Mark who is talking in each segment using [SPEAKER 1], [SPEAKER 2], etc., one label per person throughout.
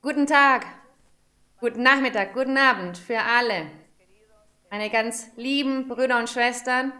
[SPEAKER 1] Guten Tag, guten Nachmittag, guten Abend für alle, meine ganz lieben Brüder und Schwestern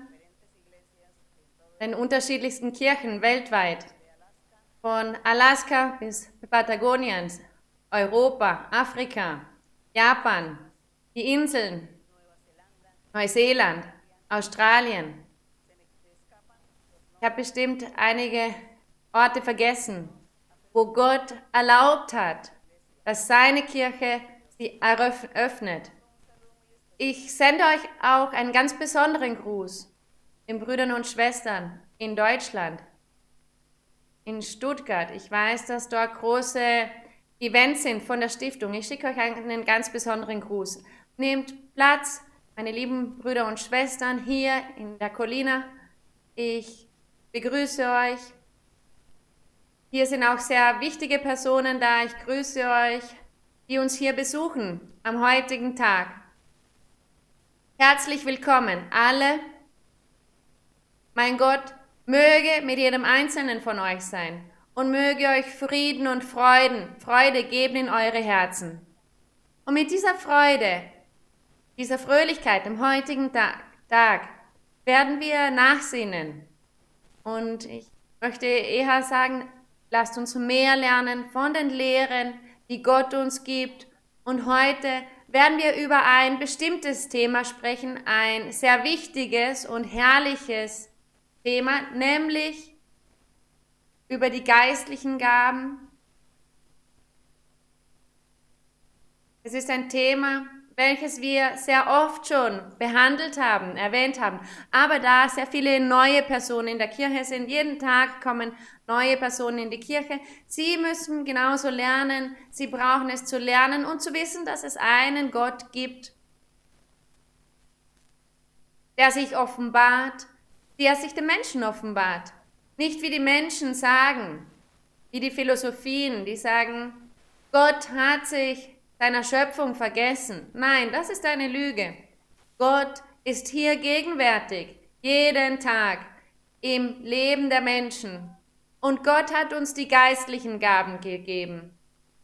[SPEAKER 1] in unterschiedlichsten Kirchen weltweit, von Alaska bis Patagonien, Europa, Afrika, Japan, die Inseln, Neuseeland, Australien. Ich habe bestimmt einige Orte vergessen, wo Gott erlaubt hat, dass seine Kirche sie öffnet. Ich sende euch auch einen ganz besonderen Gruß den Brüdern und Schwestern in Deutschland, in Stuttgart. Ich weiß, dass dort große Events sind von der Stiftung. Ich schicke euch einen ganz besonderen Gruß. Nehmt Platz, meine lieben Brüder und Schwestern hier in der Colina. Ich begrüße euch. Hier sind auch sehr wichtige Personen da. Ich grüße euch, die uns hier besuchen am heutigen Tag. Herzlich willkommen, alle. Mein Gott möge mit jedem Einzelnen von euch sein und möge euch Frieden und Freude geben in eure Herzen. Und mit dieser Freude, dieser Fröhlichkeit am heutigen Tag werden wir nachsinnen. Und ich möchte eher sagen, lasst uns mehr lernen von den Lehren, die Gott uns gibt. Und heute werden wir über ein bestimmtes Thema sprechen, ein sehr wichtiges und herrliches Thema, nämlich über die geistlichen Gaben. Es ist ein Thema, welches wir sehr oft schon behandelt haben, erwähnt haben. Aber da sehr viele neue Personen in der Kirche sind, jeden Tag kommen neue Personen in die Kirche. Sie müssen genauso lernen, sie brauchen es zu lernen und zu wissen, dass es einen Gott gibt, der sich offenbart, der sich den Menschen offenbart. Nicht wie die Menschen sagen, wie die Philosophien, die sagen, Gott hat sich seiner Schöpfung vergessen. Nein, das ist eine Lüge. Gott ist hier gegenwärtig, jeden Tag im Leben der Menschen. Und Gott hat uns die geistlichen Gaben gegeben.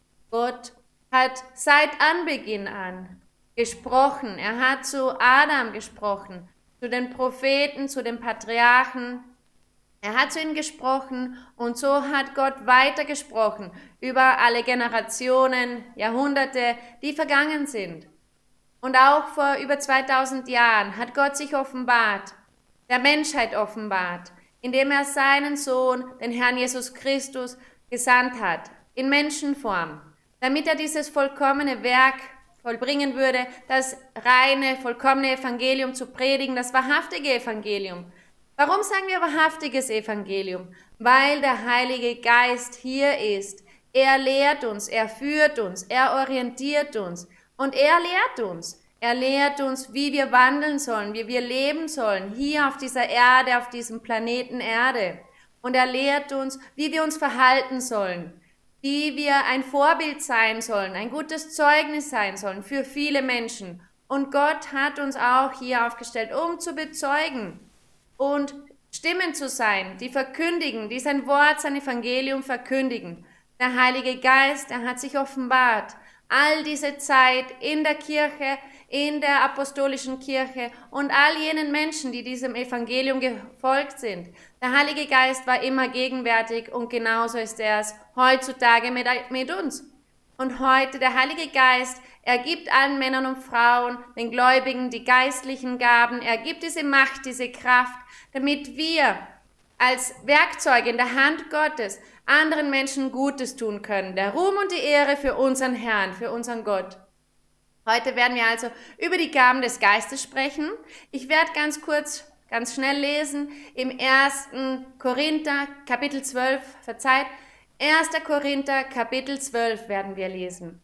[SPEAKER 1] Gott hat seit Anbeginn an gesprochen. Er hat zu Adam gesprochen, zu den Propheten, zu den Patriarchen. Er hat zu ihnen gesprochen und so hat Gott weitergesprochen über alle Generationen, Jahrhunderte, die vergangen sind. Und auch vor über 2000 Jahren hat Gott sich offenbart, der Menschheit offenbart, indem er seinen Sohn, den Herrn Jesus Christus, gesandt hat, in Menschenform, damit er dieses vollkommene Werk vollbringen würde, das reine, vollkommene Evangelium zu predigen, das wahrhaftige Evangelium. Warum sagen wir wahrhaftiges Evangelium? Weil der Heilige Geist hier ist. Er lehrt uns, er führt uns, er orientiert uns und er lehrt uns. Er lehrt uns, wie wir wandeln sollen, wie wir leben sollen, hier auf dieser Erde, auf diesem Planeten Erde. Und er lehrt uns, wie wir uns verhalten sollen, wie wir ein Vorbild sein sollen, ein gutes Zeugnis sein sollen für viele Menschen. Und Gott hat uns auch hier aufgestellt, um zu bezeugen und Stimmen zu sein, die verkündigen, die sein Wort, sein Evangelium verkündigen. Der Heilige Geist, er hat sich offenbart. All diese Zeit in der Kirche, in der apostolischen Kirche und all jenen Menschen, die diesem Evangelium gefolgt sind. Der Heilige Geist war immer gegenwärtig und genauso ist er es heutzutage mit uns. Und heute der Heilige Geist, er gibt allen Männern und Frauen, den Gläubigen, die geistlichen Gaben, er gibt diese Macht, diese Kraft, damit wir als Werkzeuge in der Hand Gottes anderen Menschen Gutes tun können. Der Ruhm und die Ehre für unseren Herrn, für unseren Gott. Heute werden wir also über die Gaben des Geistes sprechen. Ich werde ganz schnell lesen im 1. Korinther, Kapitel 12, 1. Korinther, Kapitel 12 werden wir lesen.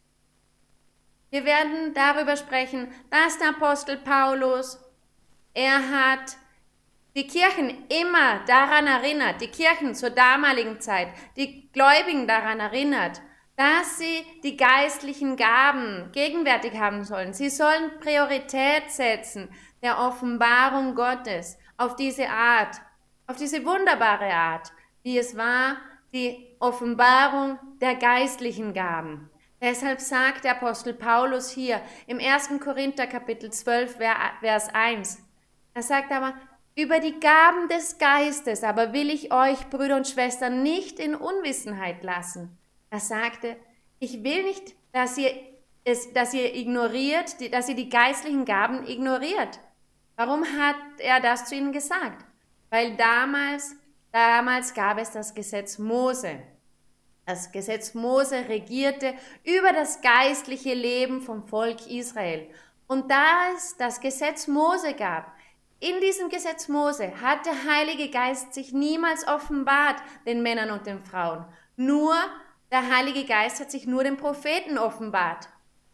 [SPEAKER 1] Wir werden darüber sprechen, dass der Apostel Paulus, er hat die Kirchen immer daran erinnert, die Kirchen zur damaligen Zeit, die Gläubigen daran erinnert, dass sie die geistlichen Gaben gegenwärtig haben sollen. Sie sollen Priorität setzen der Offenbarung Gottes auf diese Art, auf diese wunderbare Art, wie es war, die Offenbarung der geistlichen Gaben. Deshalb sagt der Apostel Paulus hier im 1. Korinther Kapitel 12, Vers 1, er sagt aber, über die Gaben des Geistes aber will ich euch, Brüder und Schwestern, nicht in Unwissenheit lassen. Er sagte, ich will nicht, dass ihr ignoriert, dass ihr die geistlichen Gaben ignoriert. Warum hat er das zu ihnen gesagt? Weil damals gab es das Gesetz Mose. Das Gesetz Mose regierte über das geistliche Leben vom Volk Israel. Und da es das Gesetz Mose gab, in diesem Gesetz Mose hat der Heilige Geist sich niemals offenbart den Männern und den Frauen. Nur der Heilige Geist hat sich nur den Propheten offenbart.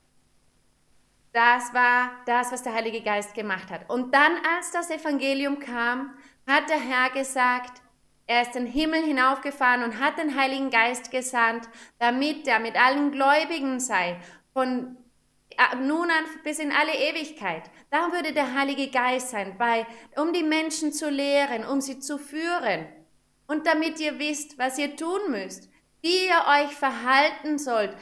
[SPEAKER 1] Das war das, was der Heilige Geist gemacht hat. Und dann, als das Evangelium kam, hat der Herr gesagt, er ist den Himmel hinaufgefahren und hat den Heiligen Geist gesandt, damit er mit allen Gläubigen sei, von nun an bis in alle Ewigkeit. Da würde der Heilige Geist sein, um die Menschen zu lehren, um sie zu führen. Und damit ihr wisst, was ihr tun müsst, wie ihr euch verhalten sollt,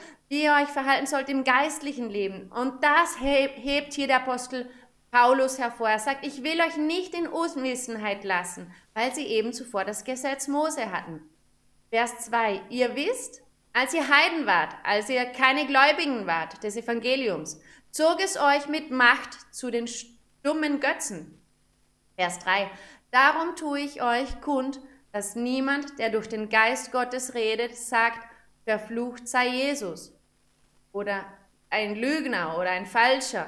[SPEAKER 1] im geistlichen Leben. Und das hebt hier der Apostel Paulus hervor. Er sagt, ich will euch nicht in Unwissenheit lassen, weil sie eben zuvor das Gesetz Mose hatten. Vers 2, ihr wisst, als ihr Heiden wart, als ihr keine Gläubigen wart des Evangeliums, zog es euch mit Macht zu den stummen Götzen. Vers 3, darum tue ich euch kund, dass niemand, der durch den Geist Gottes redet, sagt, verflucht sei Jesus oder ein Lügner oder ein Falscher.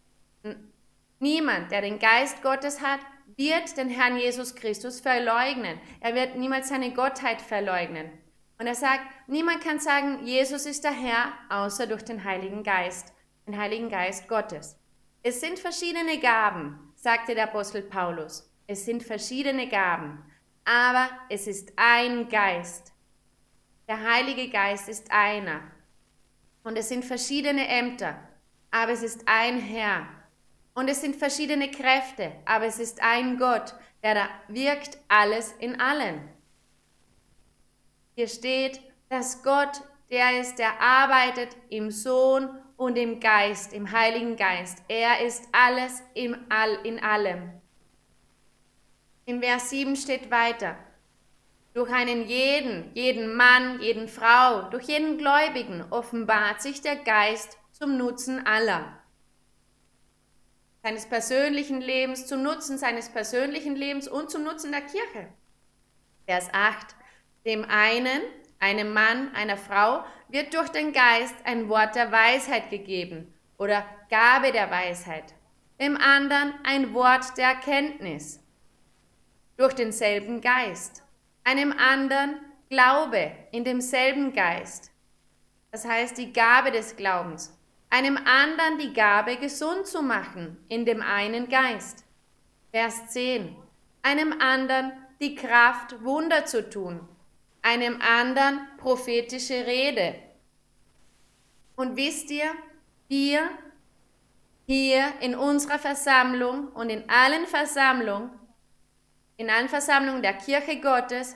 [SPEAKER 1] Niemand, der den Geist Gottes hat, wird den Herrn Jesus Christus verleugnen. Er wird niemals seine Gottheit verleugnen. Und er sagt, niemand kann sagen, Jesus ist der Herr, außer durch den Heiligen Geist Gottes. Es sind verschiedene Gaben, sagte der Apostel Paulus. Es sind verschiedene Gaben, aber es ist ein Geist. Der Heilige Geist ist einer. Und es sind verschiedene Ämter, aber es ist ein Herr. Und es sind verschiedene Kräfte, aber es ist ein Gott, der da wirkt alles in allen. Hier steht, dass Gott der ist, der arbeitet im Sohn und im Geist, im Heiligen Geist. Er ist alles in allem. Im Vers 7 steht weiter, durch einen jeden Mann, jeden Frau, durch jeden Gläubigen offenbart sich der Geist zum Nutzen aller. Seines persönlichen Lebens, zum Nutzen seines persönlichen Lebens und zum Nutzen der Kirche. Vers 8. Dem einen, einem Mann, einer Frau, wird durch den Geist ein Wort der Weisheit gegeben oder Gabe der Weisheit. Dem anderen ein Wort der Erkenntnis durch denselben Geist. Einem anderen Glaube in demselben Geist. Das heißt die Gabe des Glaubens. Einem anderen die Gabe, gesund zu machen, in dem einen Geist. Vers 10. Einem anderen die Kraft, Wunder zu tun. Einem anderen prophetische Rede. Und wisst ihr, hier in unserer Versammlung und in allen Versammlungen der Kirche Gottes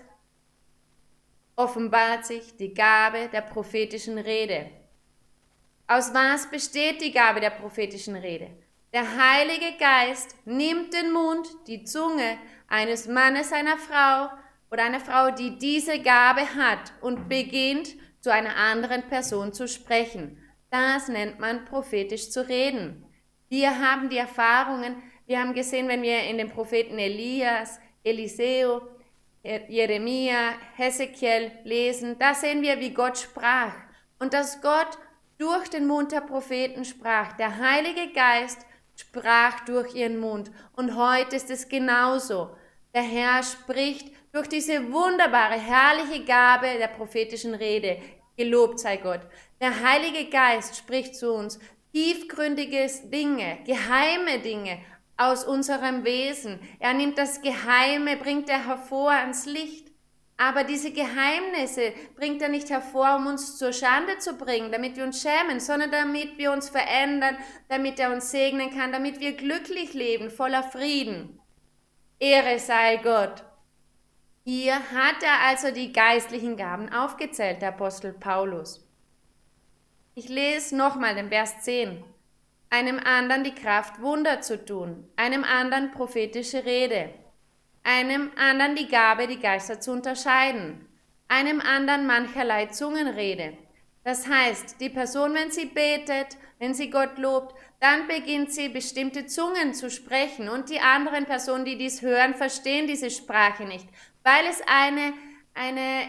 [SPEAKER 1] offenbart sich die Gabe der prophetischen Rede. Aus was besteht die Gabe der prophetischen Rede? Der Heilige Geist nimmt den Mund, die Zunge eines Mannes, einer Frau oder einer Frau, die diese Gabe hat und beginnt, zu einer anderen Person zu sprechen. Das nennt man prophetisch zu reden. Wir haben die Erfahrungen, wir haben gesehen, wenn wir in den Propheten Elias, Eliseo, Jeremia, Hesekiel lesen, da sehen wir, wie Gott sprach und dass Gott durch den Mund der Propheten sprach. Der Heilige Geist sprach durch ihren Mund. Und heute ist es genauso. Der Herr spricht durch diese wunderbare, herrliche Gabe der prophetischen Rede. Gelobt sei Gott. Der Heilige Geist spricht zu uns tiefgründige Dinge, geheime Dinge aus unserem Wesen. Er nimmt das Geheime, bringt er hervor ans Licht. Aber diese Geheimnisse bringt er nicht hervor, um uns zur Schande zu bringen, damit wir uns schämen, sondern damit wir uns verändern, damit er uns segnen kann, damit wir glücklich leben, voller Frieden. Ehre sei Gott. Hier hat er also die geistlichen Gaben aufgezählt, der Apostel Paulus. Ich lese nochmal den Vers 10. Einem anderen die Kraft, Wunder zu tun, einem anderen prophetische Rede, einem anderen die Gabe, die Geister zu unterscheiden, einem anderen mancherlei Zungenrede. Das heißt, die Person, wenn sie betet, wenn sie Gott lobt, dann beginnt sie bestimmte Zungen zu sprechen und die anderen Personen, die dies hören, verstehen diese Sprache nicht, weil es eine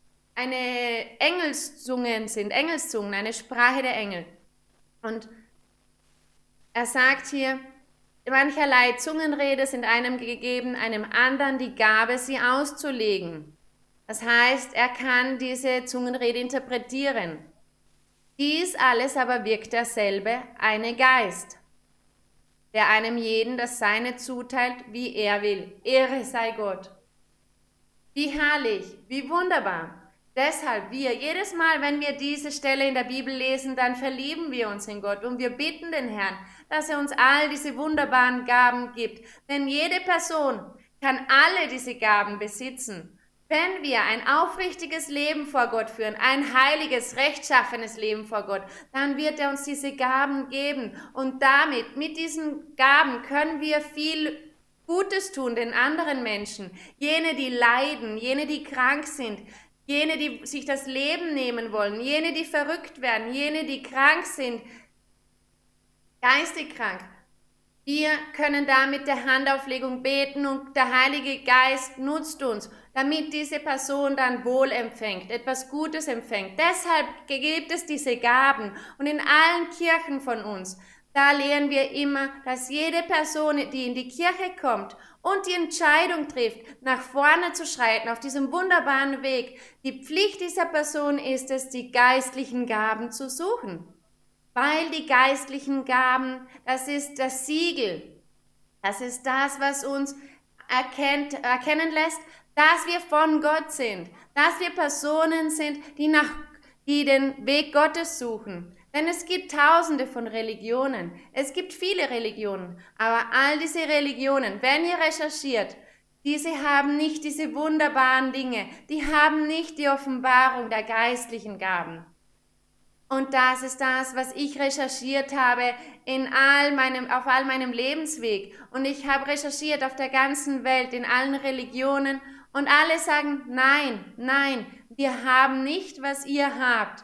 [SPEAKER 1] Engelszungen sind, Engelszungen, eine Sprache der Engel. Und er sagt hier, mancherlei Zungenrede sind einem gegeben, einem anderen die Gabe, sie auszulegen. Das heißt, er kann diese Zungenrede interpretieren. Dies alles aber wirkt derselbe, eine Geist, der einem jeden das Seine zuteilt, wie er will. Ehre sei Gott. Wie herrlich, wie wunderbar. Deshalb jedes Mal, wenn wir diese Stelle in der Bibel lesen, dann verlieben wir uns in Gott und wir bitten den Herrn, dass er uns all diese wunderbaren Gaben gibt. Denn jede Person kann alle diese Gaben besitzen. Wenn wir ein aufrichtiges Leben vor Gott führen, ein heiliges, rechtschaffenes Leben vor Gott, dann wird er uns diese Gaben geben. Und damit, mit diesen Gaben können wir viel Gutes tun den anderen Menschen. Jene, die leiden, jene, die krank sind, jene, die sich das Leben nehmen wollen, jene, die verrückt werden, jene, die krank sind, geistig krank. Wir können da mit der Handauflegung beten und der Heilige Geist nutzt uns, damit diese Person dann Wohl empfängt, etwas Gutes empfängt. Deshalb gibt es diese Gaben und in allen Kirchen von uns, da lehren wir immer, dass jede Person, die in die Kirche kommt und die Entscheidung trifft, nach vorne zu schreiten auf diesem wunderbaren Weg, die Pflicht dieser Person ist es, die geistlichen Gaben zu suchen. Weil die geistlichen Gaben, das ist das Siegel, das ist das, was uns erkennen lässt, dass wir von Gott sind, dass wir Personen sind, die den Weg Gottes suchen. Denn es gibt tausende von Religionen, es gibt viele Religionen, aber all diese Religionen, wenn ihr recherchiert, diese haben nicht diese wunderbaren Dinge, die haben nicht die Offenbarung der geistlichen Gaben. Und das ist das, was ich recherchiert habe auf all meinem Lebensweg. Und ich habe recherchiert auf der ganzen Welt, in allen Religionen. Und alle sagen, nein, nein, wir haben nicht, was ihr habt.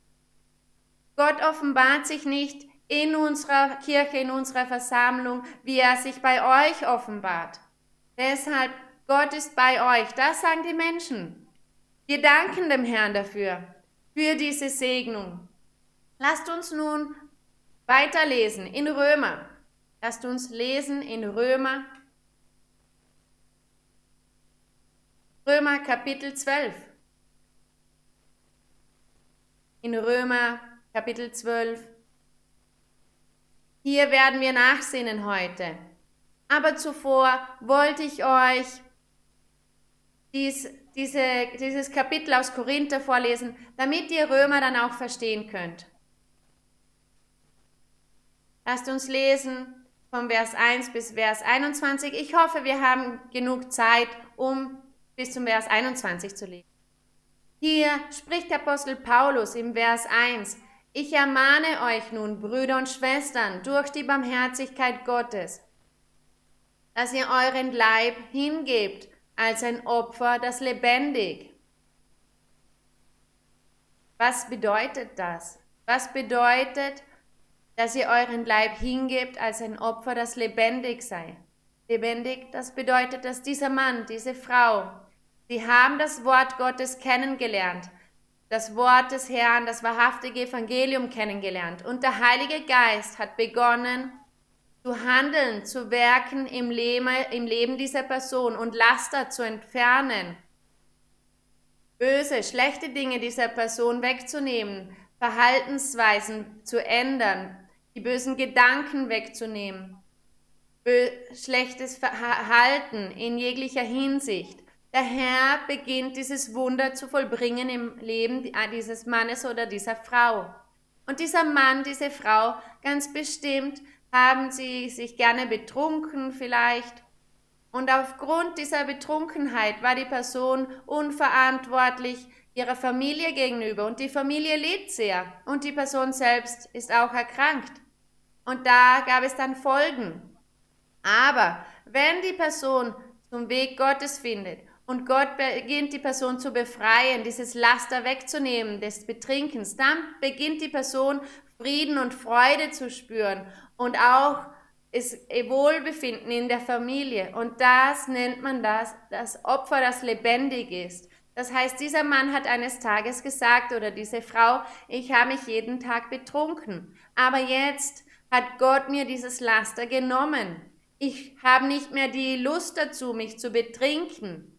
[SPEAKER 1] Gott offenbart sich nicht in unserer Kirche, in unserer Versammlung, wie er sich bei euch offenbart. Deshalb, Gott ist bei euch. Das sagen die Menschen. Wir danken dem Herrn dafür, für diese Segnung. Lasst uns nun weiterlesen in Römer. Lasst uns lesen in Römer Kapitel 12. In Römer Kapitel 12. Hier werden wir nachsinnen heute. Aber zuvor wollte ich euch dieses Kapitel aus Korinther vorlesen, damit ihr Römer dann auch verstehen könnt. Lasst uns lesen von Vers 1 bis Vers 21. Ich hoffe, wir haben genug Zeit, um bis zum Vers 21 zu lesen. Hier spricht der Apostel Paulus im Vers 1. Ich ermahne euch nun, Brüder und Schwestern, durch die Barmherzigkeit Gottes, dass ihr euren Leib hingebt als ein Opfer, das lebendig. Was bedeutet das? Was bedeutet, dass ihr euren Leib hingebt als ein Opfer, das lebendig sei? Lebendig, das bedeutet, dass dieser Mann, diese Frau, sie haben das Wort Gottes kennengelernt, das Wort des Herrn, das wahrhaftige Evangelium kennengelernt. Und der Heilige Geist hat begonnen zu handeln, zu wirken im Leben dieser Person und Laster zu entfernen, böse, schlechte Dinge dieser Person wegzunehmen, Verhaltensweisen zu ändern, die bösen Gedanken wegzunehmen, schlechtes Verhalten in jeglicher Hinsicht. Der Herr beginnt dieses Wunder zu vollbringen im Leben dieses Mannes oder dieser Frau. Und dieser Mann, diese Frau, ganz bestimmt haben sie sich gerne betrunken vielleicht Und aufgrund dieser Betrunkenheit war die Person unverantwortlich ihrer Familie gegenüber und die Familie litt sehr und die Person selbst ist auch erkrankt. Und da gab es dann Folgen. Aber wenn die Person zum Weg Gottes findet und Gott beginnt die Person zu befreien, dieses Laster wegzunehmen des Betrinkens, dann beginnt die Person Frieden und Freude zu spüren und auch ist Wohlbefinden in der Familie. Und das nennt man das Opfer, das lebendig ist. Das heißt, dieser Mann hat eines Tages gesagt oder diese Frau, ich habe mich jeden Tag betrunken. Aber jetzt hat Gott mir dieses Laster genommen. Ich habe nicht mehr die Lust dazu, mich zu betrinken.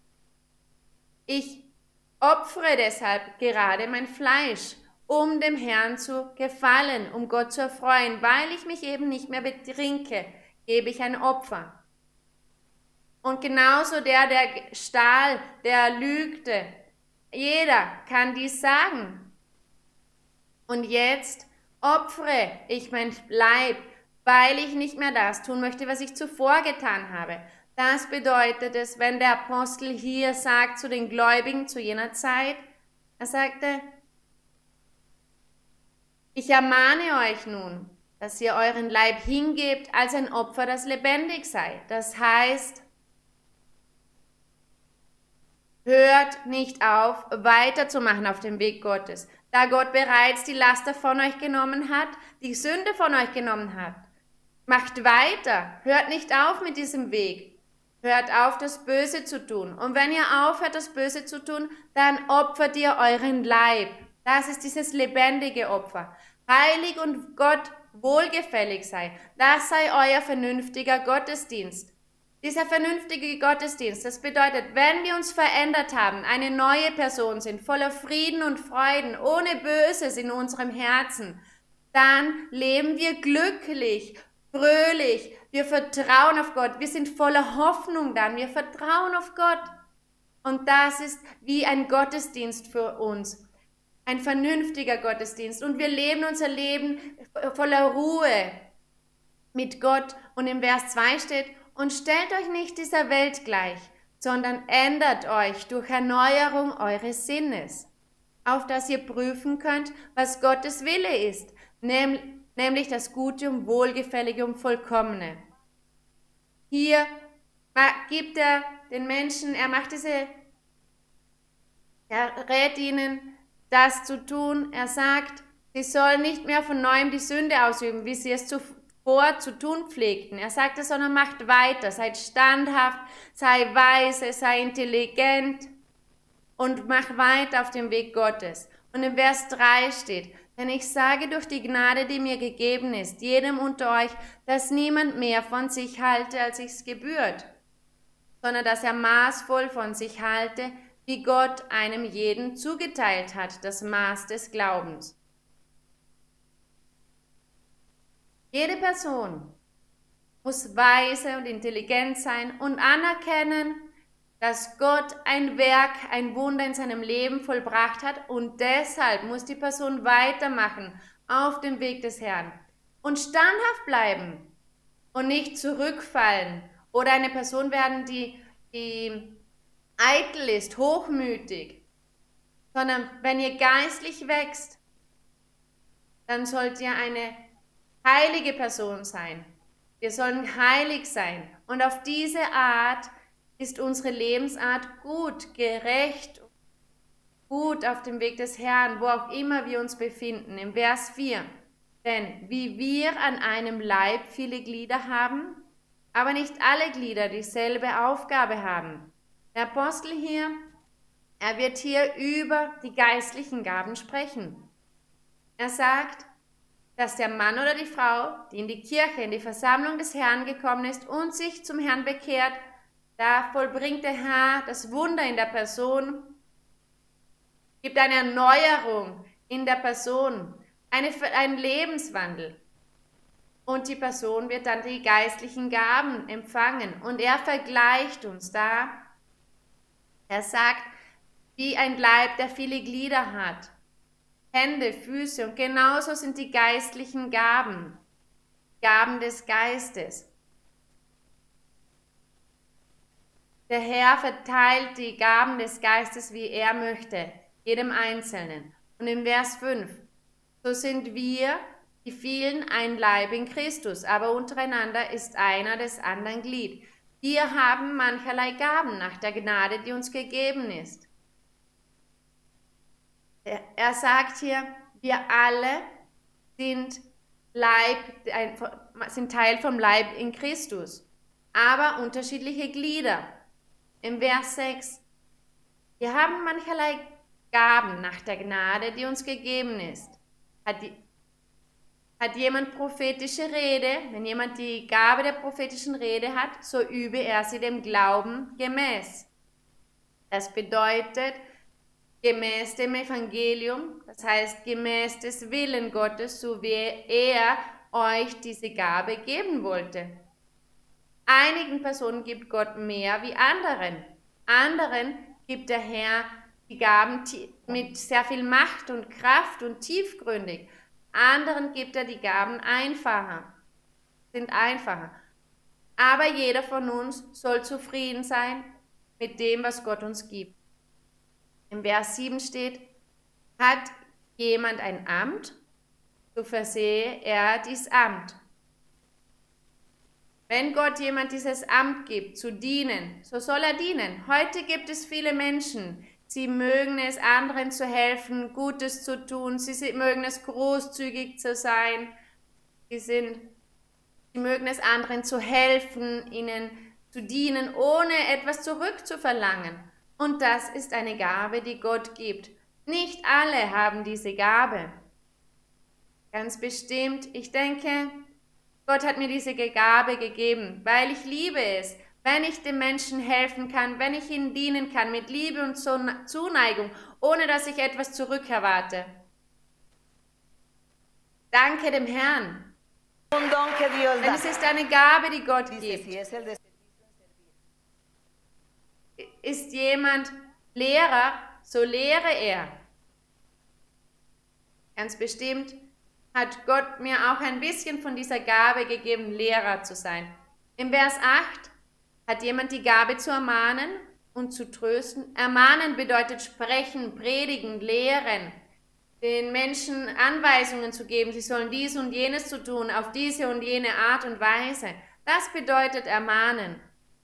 [SPEAKER 1] Ich opfere deshalb gerade mein Fleisch, um dem Herrn zu gefallen, um Gott zu erfreuen. Weil ich mich eben nicht mehr betrinke, gebe ich ein Opfer. Und genauso der stahl, der lügte. Jeder kann dies sagen. Und jetzt opfere ich mein Leib, weil ich nicht mehr das tun möchte, was ich zuvor getan habe. Das bedeutet es, wenn der Apostel hier sagt zu den Gläubigen zu jener Zeit, er sagte, ich ermahne euch nun, dass ihr euren Leib hingebt als ein Opfer, das lebendig sei. Das heißt, hört nicht auf, weiterzumachen auf dem Weg Gottes, da Gott bereits die Laster von euch genommen hat, die Sünde von euch genommen hat. Macht weiter, hört nicht auf mit diesem Weg. Hört auf, das Böse zu tun. Und wenn ihr aufhört, das Böse zu tun, dann opfert ihr euren Leib. Das ist dieses lebendige Opfer. Heilig und Gott wohlgefällig sei. Das sei euer vernünftiger Gottesdienst. Dieser vernünftige Gottesdienst, das bedeutet, wenn wir uns verändert haben, eine neue Person sind, voller Frieden und Freuden, ohne Böses in unserem Herzen, dann leben wir glücklich, fröhlich, wir vertrauen auf Gott, wir sind voller Hoffnung dann, wir vertrauen auf Gott. Und das ist wie ein Gottesdienst für uns, ein vernünftiger Gottesdienst. Und wir leben unser Leben voller Ruhe mit Gott. Und im Vers 2 steht, und stellt euch nicht dieser Welt gleich, sondern ändert euch durch Erneuerung eures Sinnes, auf dass ihr prüfen könnt, was Gottes Wille ist, nämlich das Gute und Wohlgefällige und Vollkommene. Hier gibt er den Menschen, er rät ihnen, das zu tun. Er sagt, sie sollen nicht mehr von neuem die Sünde ausüben, wie sie es zuvor zu tun pflegten. Er sagte, sondern macht weiter, seid standhaft, sei weise, sei intelligent und mach weiter auf dem Weg Gottes. Und im Vers 3 steht, denn ich sage durch die Gnade, die mir gegeben ist, jedem unter euch, dass niemand mehr von sich halte, als sich's gebührt, sondern dass er maßvoll von sich halte, wie Gott einem jeden zugeteilt hat, das Maß des Glaubens. Jede Person muss weise und intelligent sein und anerkennen, dass Gott ein Werk, ein Wunder in seinem Leben vollbracht hat und deshalb muss die Person weitermachen auf dem Weg des Herrn und standhaft bleiben und nicht zurückfallen oder eine Person werden, die eitel ist, hochmütig, sondern wenn ihr geistlich wächst, dann sollt ihr eine heilige Person sein. Wir sollen heilig sein und auf diese Art ist unsere Lebensart gut, gerecht, gut auf dem Weg des Herrn, wo auch immer wir uns befinden. Im Vers 4, denn wie wir an einem Leib viele Glieder haben, aber nicht alle Glieder dieselbe Aufgabe haben. Der Apostel hier, er wird hier über die geistlichen Gaben sprechen. Er sagt, dass der Mann oder die Frau, die in die Kirche, in die Versammlung des Herrn gekommen ist und sich zum Herrn bekehrt, da vollbringt der Herr das Wunder in der Person, gibt eine Erneuerung in der Person, einen Lebenswandel. Und die Person wird dann die geistlichen Gaben empfangen. Und er vergleicht uns da. Er sagt, wie ein Leib, der viele Glieder hat. Hände, Füße und genauso sind die geistlichen Gaben. Gaben des Geistes. Der Herr verteilt die Gaben des Geistes, wie er möchte, jedem Einzelnen. Und im Vers 5, so sind wir, die vielen, ein Leib in Christus, aber untereinander ist einer des anderen Glied. Wir haben mancherlei Gaben nach der Gnade, die uns gegeben ist. Er sagt hier, wir alle sind Teil vom Leib in Christus, aber unterschiedliche Glieder. Im Vers 6, wir haben mancherlei Gaben nach der Gnade, die uns gegeben ist. Hat jemand prophetische Rede? Wenn jemand die Gabe der prophetischen Rede hat, so übe er sie dem Glauben gemäß. Das bedeutet, gemäß dem Evangelium, das heißt gemäß des Willen Gottes, so wie er euch diese Gabe geben wollte. Einigen Personen gibt Gott mehr wie anderen. Anderen gibt der Herr die Gaben mit sehr viel Macht und Kraft und tiefgründig. Anderen gibt er die Gaben sind einfacher. Aber jeder von uns soll zufrieden sein mit dem, was Gott uns gibt. Im Vers 7 steht, hat jemand ein Amt, so versehe er dies Amt. Wenn Gott jemand dieses Amt gibt, zu dienen, so soll er dienen. Heute gibt es viele Menschen, sie mögen es, anderen zu helfen, Gutes zu tun, sie mögen es, großzügig zu sein, sie mögen es, anderen zu helfen, ihnen zu dienen, ohne etwas zurückzuverlangen. Und das ist eine Gabe, die Gott gibt. Nicht alle haben diese Gabe. Ganz bestimmt, ich denke, Gott hat mir diese Gabe gegeben, weil ich liebe es, wenn ich den Menschen helfen kann, wenn ich ihnen dienen kann, mit Liebe und Zuneigung, ohne dass ich etwas zurückerwarte. Danke dem Herrn. Denn es ist eine Gabe, die Gott gibt. Ist jemand Lehrer, so lehre er. Ganz bestimmt hat Gott mir auch ein bisschen von dieser Gabe gegeben, Lehrer zu sein. Im Vers 8 hat jemand die Gabe zu ermahnen und zu trösten. Ermahnen bedeutet sprechen, predigen, lehren, den Menschen Anweisungen zu geben, sie sollen dies und jenes zu tun, auf diese und jene Art und Weise. Das bedeutet ermahnen.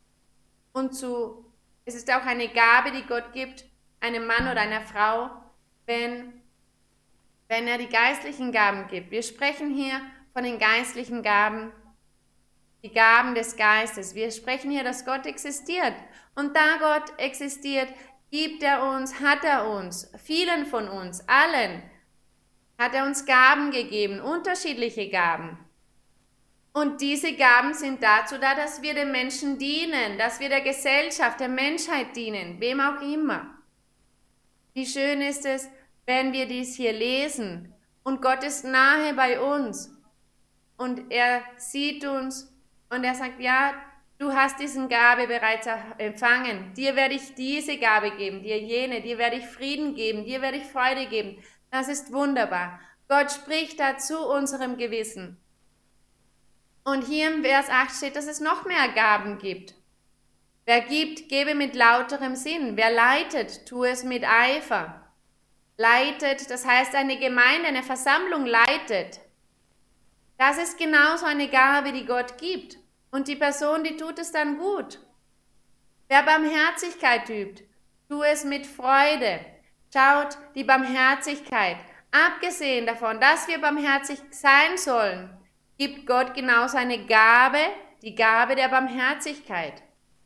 [SPEAKER 1] Es ist auch eine Gabe, die Gott gibt, einem Mann oder einer Frau, wenn er die geistlichen Gaben gibt. Wir sprechen hier von den geistlichen Gaben, die Gaben des Geistes. Wir sprechen hier, dass Gott existiert. Und da Gott existiert, hat er uns, vielen von uns, allen, hat er uns Gaben gegeben, unterschiedliche Gaben. Und diese Gaben sind dazu da, dass wir den Menschen dienen, dass wir der Gesellschaft, der Menschheit dienen, wem auch immer. Wie schön ist es, wenn wir dies hier lesen und Gott ist nahe bei uns und er sieht uns und er sagt, ja, du hast diesen Gabe bereits empfangen, dir werde ich diese Gabe geben, dir jene, dir werde ich Frieden geben, dir werde ich Freude geben. Das ist wunderbar. Gott spricht da zu unserem Gewissen. Und hier im Vers 8 steht, dass es noch mehr Gaben gibt. Wer gibt, gebe mit lauterem Sinn. Wer leitet, tue es mit Eifer. Leitet, das heißt eine Gemeinde, eine Versammlung leitet. Das ist genauso eine Gabe, die Gott gibt. Und die Person, die tut es dann gut. Wer Barmherzigkeit übt, tue es mit Freude. Schaut, die Barmherzigkeit, abgesehen davon, dass wir barmherzig sein sollen, gibt Gott genauso eine Gabe, die Gabe der Barmherzigkeit.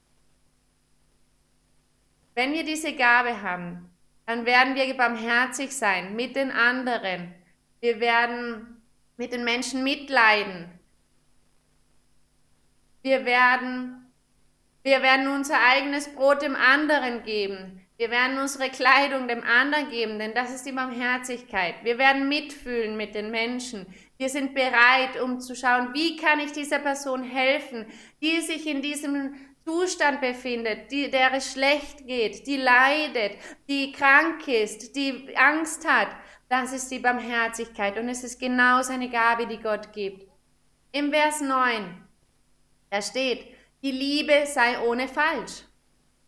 [SPEAKER 1] Wenn wir diese Gabe haben, dann werden wir barmherzig sein mit den anderen. Wir werden mit den Menschen mitleiden. Wir werden unser eigenes Brot dem anderen geben. Wir werden unsere Kleidung dem anderen geben, denn das ist die Barmherzigkeit. Wir werden mitfühlen mit den Menschen. Wir sind bereit, um zu schauen, wie kann ich dieser Person helfen, die sich in diesem Zustand befindet, der es schlecht geht, die leidet, die krank ist, die Angst hat. Das ist die Barmherzigkeit und es ist genauso eine Gabe, die Gott gibt. Im Vers 9, da steht, die Liebe sei ohne Falsch.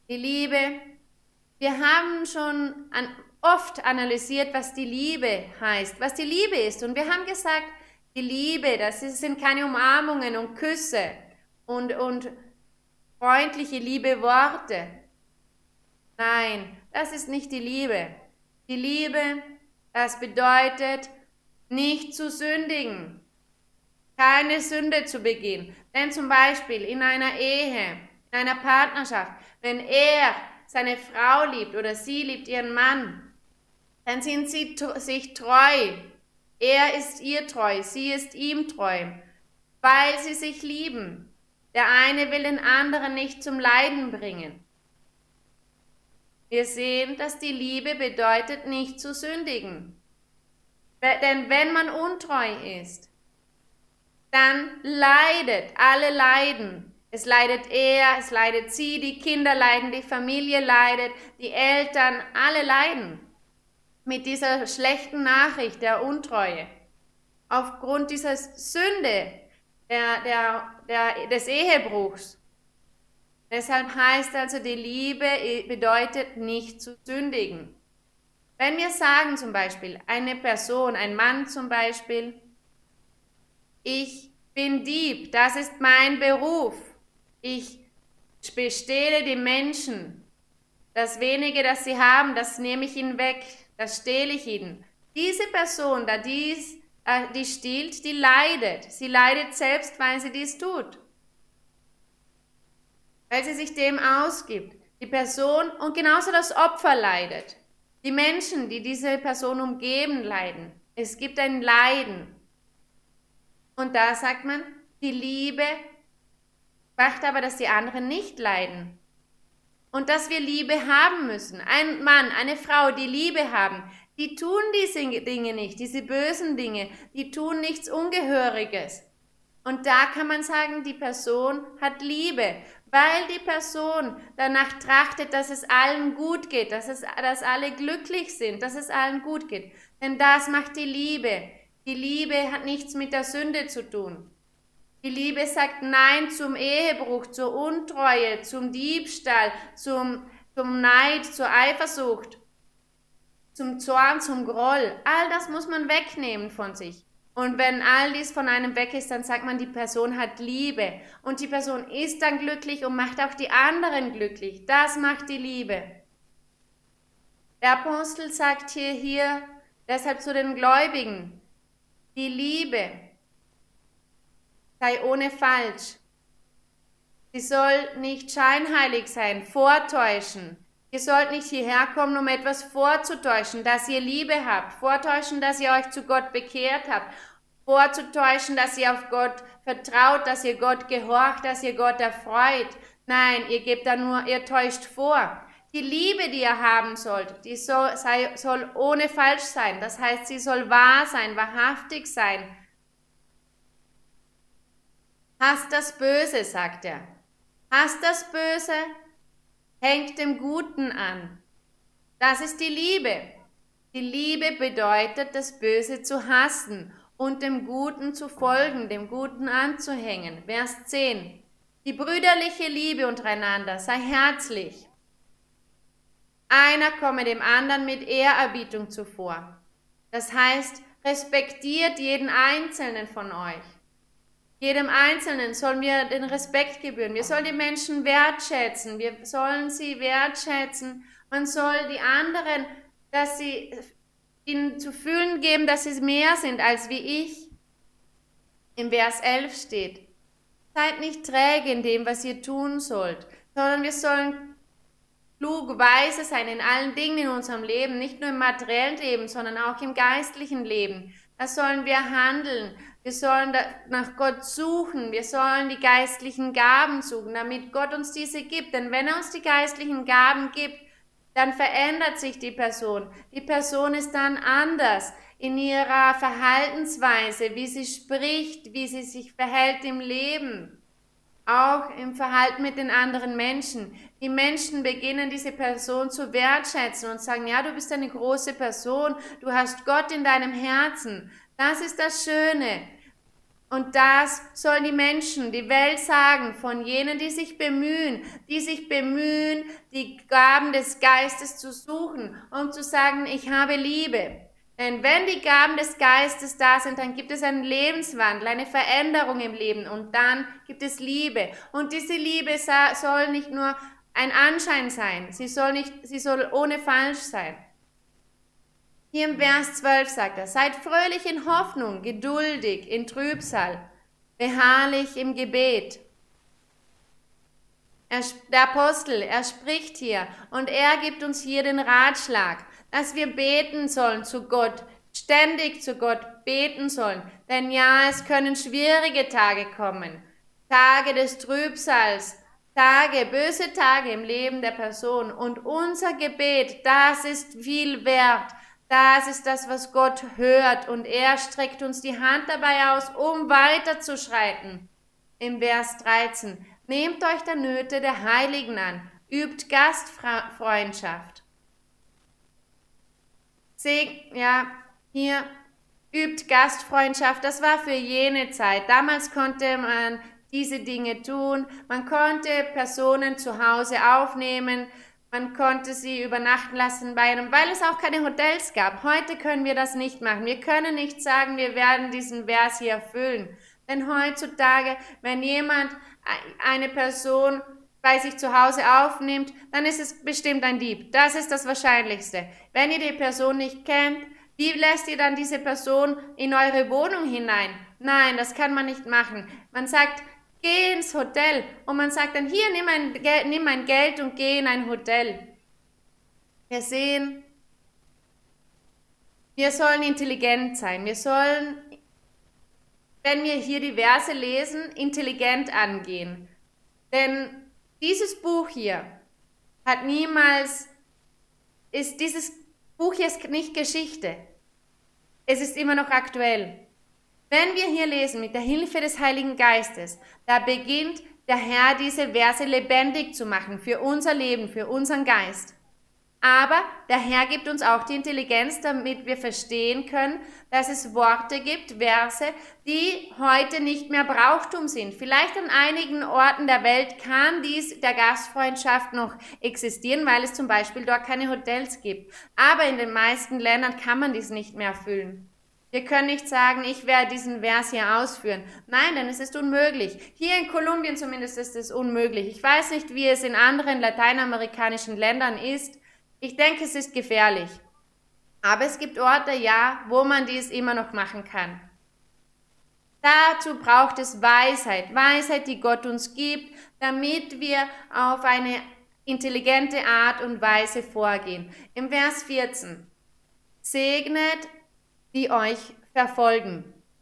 [SPEAKER 1] Die Liebe, wir haben schon oft analysiert, was die Liebe heißt, was die Liebe ist. Und wir haben gesagt, die Liebe, sind keine Umarmungen und Küsse und freundliche liebe Worte. Nein, das ist nicht die Liebe. Die Liebe, das bedeutet, nicht zu sündigen, keine Sünde zu begehen. Denn zum Beispiel in einer Ehe, in einer Partnerschaft, wenn er seine Frau liebt oder sie liebt ihren Mann, dann sind sie sich treu. Er ist ihr treu, sie ist ihm treu, weil sie sich lieben. Der eine will den anderen nicht zum Leiden bringen. Wir sehen, dass die Liebe bedeutet, nicht zu sündigen. Denn wenn man untreu ist, dann leidet, alle leiden. Es leidet er, es leidet sie, die Kinder leiden, die Familie leidet, die Eltern, alle leiden mit dieser schlechten Nachricht der Untreue. Aufgrund dieser Sünde, des Ehebruchs. Deshalb heißt also, die Liebe bedeutet, nicht zu sündigen. Wenn wir sagen zum Beispiel, eine Person, ein Mann zum Beispiel, ich bin Dieb, das ist mein Beruf, ich bestehle die Menschen, das wenige, das sie haben, das nehme ich ihnen weg, das stehle ich ihnen. Diese Person, die stiehlt, die leidet. Sie leidet selbst, weil sie dies tut. Weil sie sich dem ausgibt. Die Person und genauso das Opfer leidet. Die Menschen, die diese Person umgeben, leiden. Es gibt ein Leiden. Und da sagt man, die Liebe macht aber, dass die anderen nicht leiden. Und dass wir Liebe haben müssen. Ein Mann, eine Frau, die Liebe haben, die tun diese Dinge nicht, diese bösen Dinge, die tun nichts Ungehöriges. Und da kann man sagen, die Person hat Liebe, weil die Person danach trachtet, dass es allen gut geht, dass alle glücklich sind, dass es allen gut geht. Denn das macht die Liebe. Die Liebe hat nichts mit der Sünde zu tun. Die Liebe sagt Nein zum Ehebruch, zur Untreue, zum Diebstahl, zum Neid, zur Eifersucht, zum Zorn, zum Groll. All das muss man wegnehmen von sich. Und wenn all dies von einem weg ist, dann sagt man, die Person hat Liebe. Und die Person ist dann glücklich und macht auch die anderen glücklich. Das macht die Liebe. Der Apostel sagt hier deshalb zu den Gläubigen, die Liebe sei ohne Falsch. Sie soll nicht scheinheilig sein, vortäuschen. Ihr sollt nicht hierher kommen, um etwas vorzutäuschen, dass ihr Liebe habt, vortäuschen, dass ihr euch zu Gott bekehrt habt, vorzutäuschen, dass ihr auf Gott vertraut, dass ihr Gott gehorcht, dass ihr Gott erfreut. Nein, ihr täuscht vor. Die Liebe, die ihr haben sollt, die soll ohne falsch sein. Das heißt, sie soll wahr sein, wahrhaftig sein. Hasst das Böse, sagt er. Hasst das Böse, hängt dem Guten an. Das ist die Liebe. Die Liebe bedeutet, das Böse zu hassen und dem Guten zu folgen, dem Guten anzuhängen. Vers 10. Die brüderliche Liebe untereinander sei herzlich. Einer komme dem anderen mit Ehrerbietung zuvor. Das heißt, respektiert jeden Einzelnen von euch. Jedem Einzelnen sollen wir den Respekt gebühren. Wir sollen die Menschen wertschätzen. Wir sollen sie wertschätzen. Man soll die anderen, dass sie ihnen zu fühlen geben, dass sie mehr sind als wie ich. Im Vers 11 steht, seid nicht träge in dem, was ihr tun sollt, sondern wir sollen klug, weise sein in allen Dingen in unserem Leben, nicht nur im materiellen Leben, sondern auch im geistlichen Leben. Da sollen wir handeln. Wir sollen nach Gott suchen, wir sollen die geistlichen Gaben suchen, damit Gott uns diese gibt. Denn wenn er uns die geistlichen Gaben gibt, dann verändert sich die Person. Die Person ist dann anders in ihrer Verhaltensweise, wie sie spricht, wie sie sich verhält im Leben, auch im Verhalten mit den anderen Menschen. Die Menschen beginnen diese Person zu wertschätzen und sagen, ja, du bist eine große Person, du hast Gott in deinem Herzen. Das ist das Schöne. Und das sollen die Menschen, die Welt sagen, von jenen, die sich bemühen, die Gaben des Geistes zu suchen, um zu sagen, ich habe Liebe. Denn wenn die Gaben des Geistes da sind, dann gibt es einen Lebenswandel, eine Veränderung im Leben und dann gibt es Liebe. Und diese Liebe soll nicht nur ein Anschein sein, sie soll ohne falsch sein. Hier im Vers 12 sagt er, seid fröhlich in Hoffnung, geduldig in Trübsal, beharrlich im Gebet. Der Apostel, er spricht hier und er gibt uns hier den Ratschlag, dass wir beten sollen zu Gott, ständig zu Gott beten sollen. Denn ja, es können schwierige Tage kommen, Tage des Trübsals, böse Tage im Leben der Person. Und unser Gebet, das ist viel wert. Das ist das, was Gott hört und er streckt uns die Hand dabei aus, um weiterzuschreiten. Im Vers 13, nehmt euch der Nöte der Heiligen an, übt Gastfreundschaft. Hier übt Gastfreundschaft, das war für jene Zeit. Damals konnte man diese Dinge tun, man konnte Personen zu Hause aufnehmen, man konnte sie übernachten lassen bei einem, weil es auch keine Hotels gab. Heute können wir das nicht machen. Wir können nicht sagen, wir werden diesen Vers hier erfüllen. Denn heutzutage, wenn jemand eine Person bei sich zu Hause aufnimmt, dann ist es bestimmt ein Dieb. Das ist das Wahrscheinlichste. Wenn ihr die Person nicht kennt, wie lässt ihr dann diese Person in eure Wohnung hinein? Nein, das kann man nicht machen. Man sagt, geh ins Hotel und man sagt dann, hier, nimm mein Geld und geh in ein Hotel. Wir sehen, wir sollen intelligent sein. Wir sollen, wenn wir hier die Verse lesen, intelligent angehen. Denn dieses Buch hier dieses Buch hier ist nicht Geschichte. Es ist immer noch aktuell. Wenn wir hier lesen mit der Hilfe des Heiligen Geistes, da beginnt der Herr diese Verse lebendig zu machen für unser Leben, für unseren Geist. Aber der Herr gibt uns auch die Intelligenz, damit wir verstehen können, dass es Worte gibt, Verse, die heute nicht mehr Brauchtum sind. Vielleicht an einigen Orten der Welt kann dies der Gastfreundschaft noch existieren, weil es zum Beispiel dort keine Hotels gibt. Aber in den meisten Ländern kann man dies nicht mehr erfüllen. Wir können nicht sagen, ich werde diesen Vers hier ausführen. Nein, denn es ist unmöglich. Hier in Kolumbien zumindest ist es unmöglich. Ich weiß nicht, wie es in anderen lateinamerikanischen Ländern ist. Ich denke, es ist gefährlich. Aber es gibt Orte, ja, wo man dies immer noch machen kann. Dazu braucht es Weisheit, die Gott uns gibt, damit wir auf eine intelligente Art und Weise vorgehen. Im Vers 14, segnet die euch verfolgen.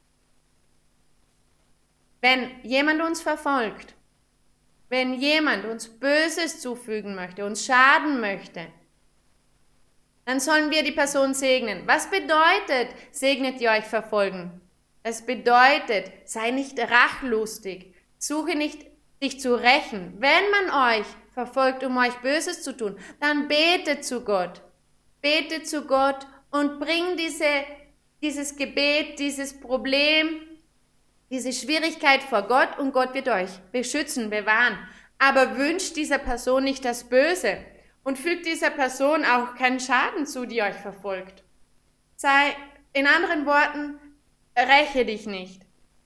[SPEAKER 1] Wenn jemand uns verfolgt, wenn jemand uns Böses zufügen möchte, uns schaden möchte, dann sollen wir die Person segnen. Was bedeutet, segnet die euch verfolgen? Es bedeutet, sei nicht rachlustig, suche nicht, dich zu rächen. Wenn man euch verfolgt, um euch Böses zu tun, dann betet zu Gott. Betet zu Gott und bring dieses Gebet, dieses Problem, diese Schwierigkeit vor Gott und Gott wird euch beschützen, bewahren. Aber wünscht dieser Person nicht das Böse und fügt dieser Person auch keinen Schaden zu, die euch verfolgt. In anderen Worten, räche dich nicht.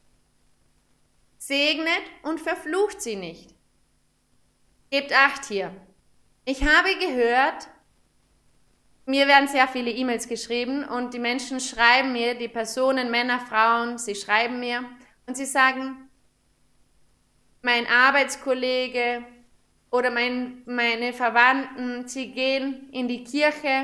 [SPEAKER 1] Segnet und verflucht sie nicht. Gebt Acht hier. Ich habe gehört, mir werden sehr viele E-Mails geschrieben und die Menschen schreiben mir, die Personen, Männer, Frauen, sie schreiben mir und sie sagen, mein Arbeitskollege oder meine Verwandten, sie gehen in die Kirche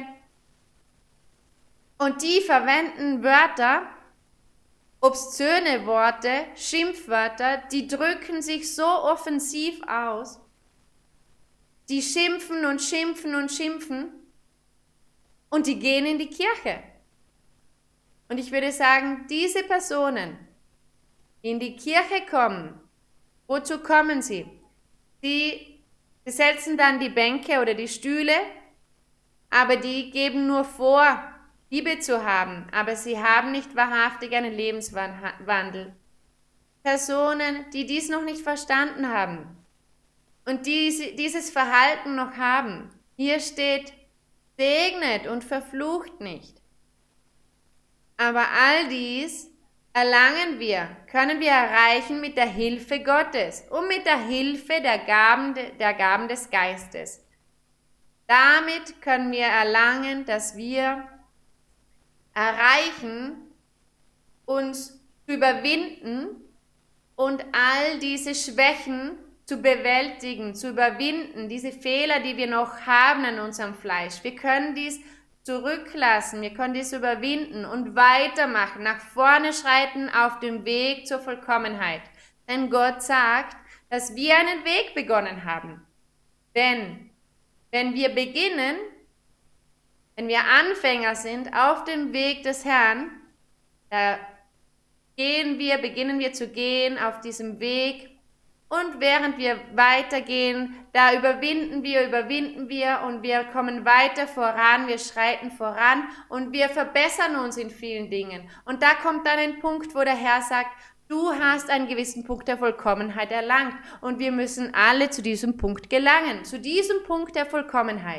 [SPEAKER 1] und die verwenden Wörter, obszöne Worte, Schimpfwörter, die drücken sich so offensiv aus, die schimpfen und schimpfen und schimpfen, und die gehen in die Kirche. Und ich würde sagen, diese Personen, die in die Kirche kommen, wozu kommen sie? Die besetzen dann die Bänke oder die Stühle, aber die geben nur vor, Liebe zu haben, aber sie haben nicht wahrhaftig einen Lebenswandel. Personen, die dies noch nicht verstanden haben und dieses Verhalten noch haben. Hier steht, segnet und verflucht nicht. Aber all dies erlangen wir, können wir erreichen mit der Hilfe Gottes und mit der Hilfe der Gaben des Geistes. Damit können wir erlangen, dass wir erreichen, uns zu überwinden und all diese Schwächen zu bewältigen, zu überwinden, diese Fehler, die wir noch haben an unserem Fleisch. Wir können dies zurücklassen, wir können dies überwinden und weitermachen, nach vorne schreiten auf dem Weg zur Vollkommenheit. Denn Gott sagt, dass wir einen Weg begonnen haben. Denn wenn wir beginnen, wenn wir Anfänger sind auf dem Weg des Herrn, da beginnen wir zu gehen auf diesem Weg und während wir weitergehen, da überwinden wir und wir kommen weiter voran, wir schreiten voran und wir verbessern uns in vielen Dingen. Und da kommt dann ein Punkt, wo der Herr sagt, du hast einen gewissen Punkt der Vollkommenheit erlangt und wir müssen alle zu diesem Punkt gelangen, zu diesem Punkt der Vollkommenheit.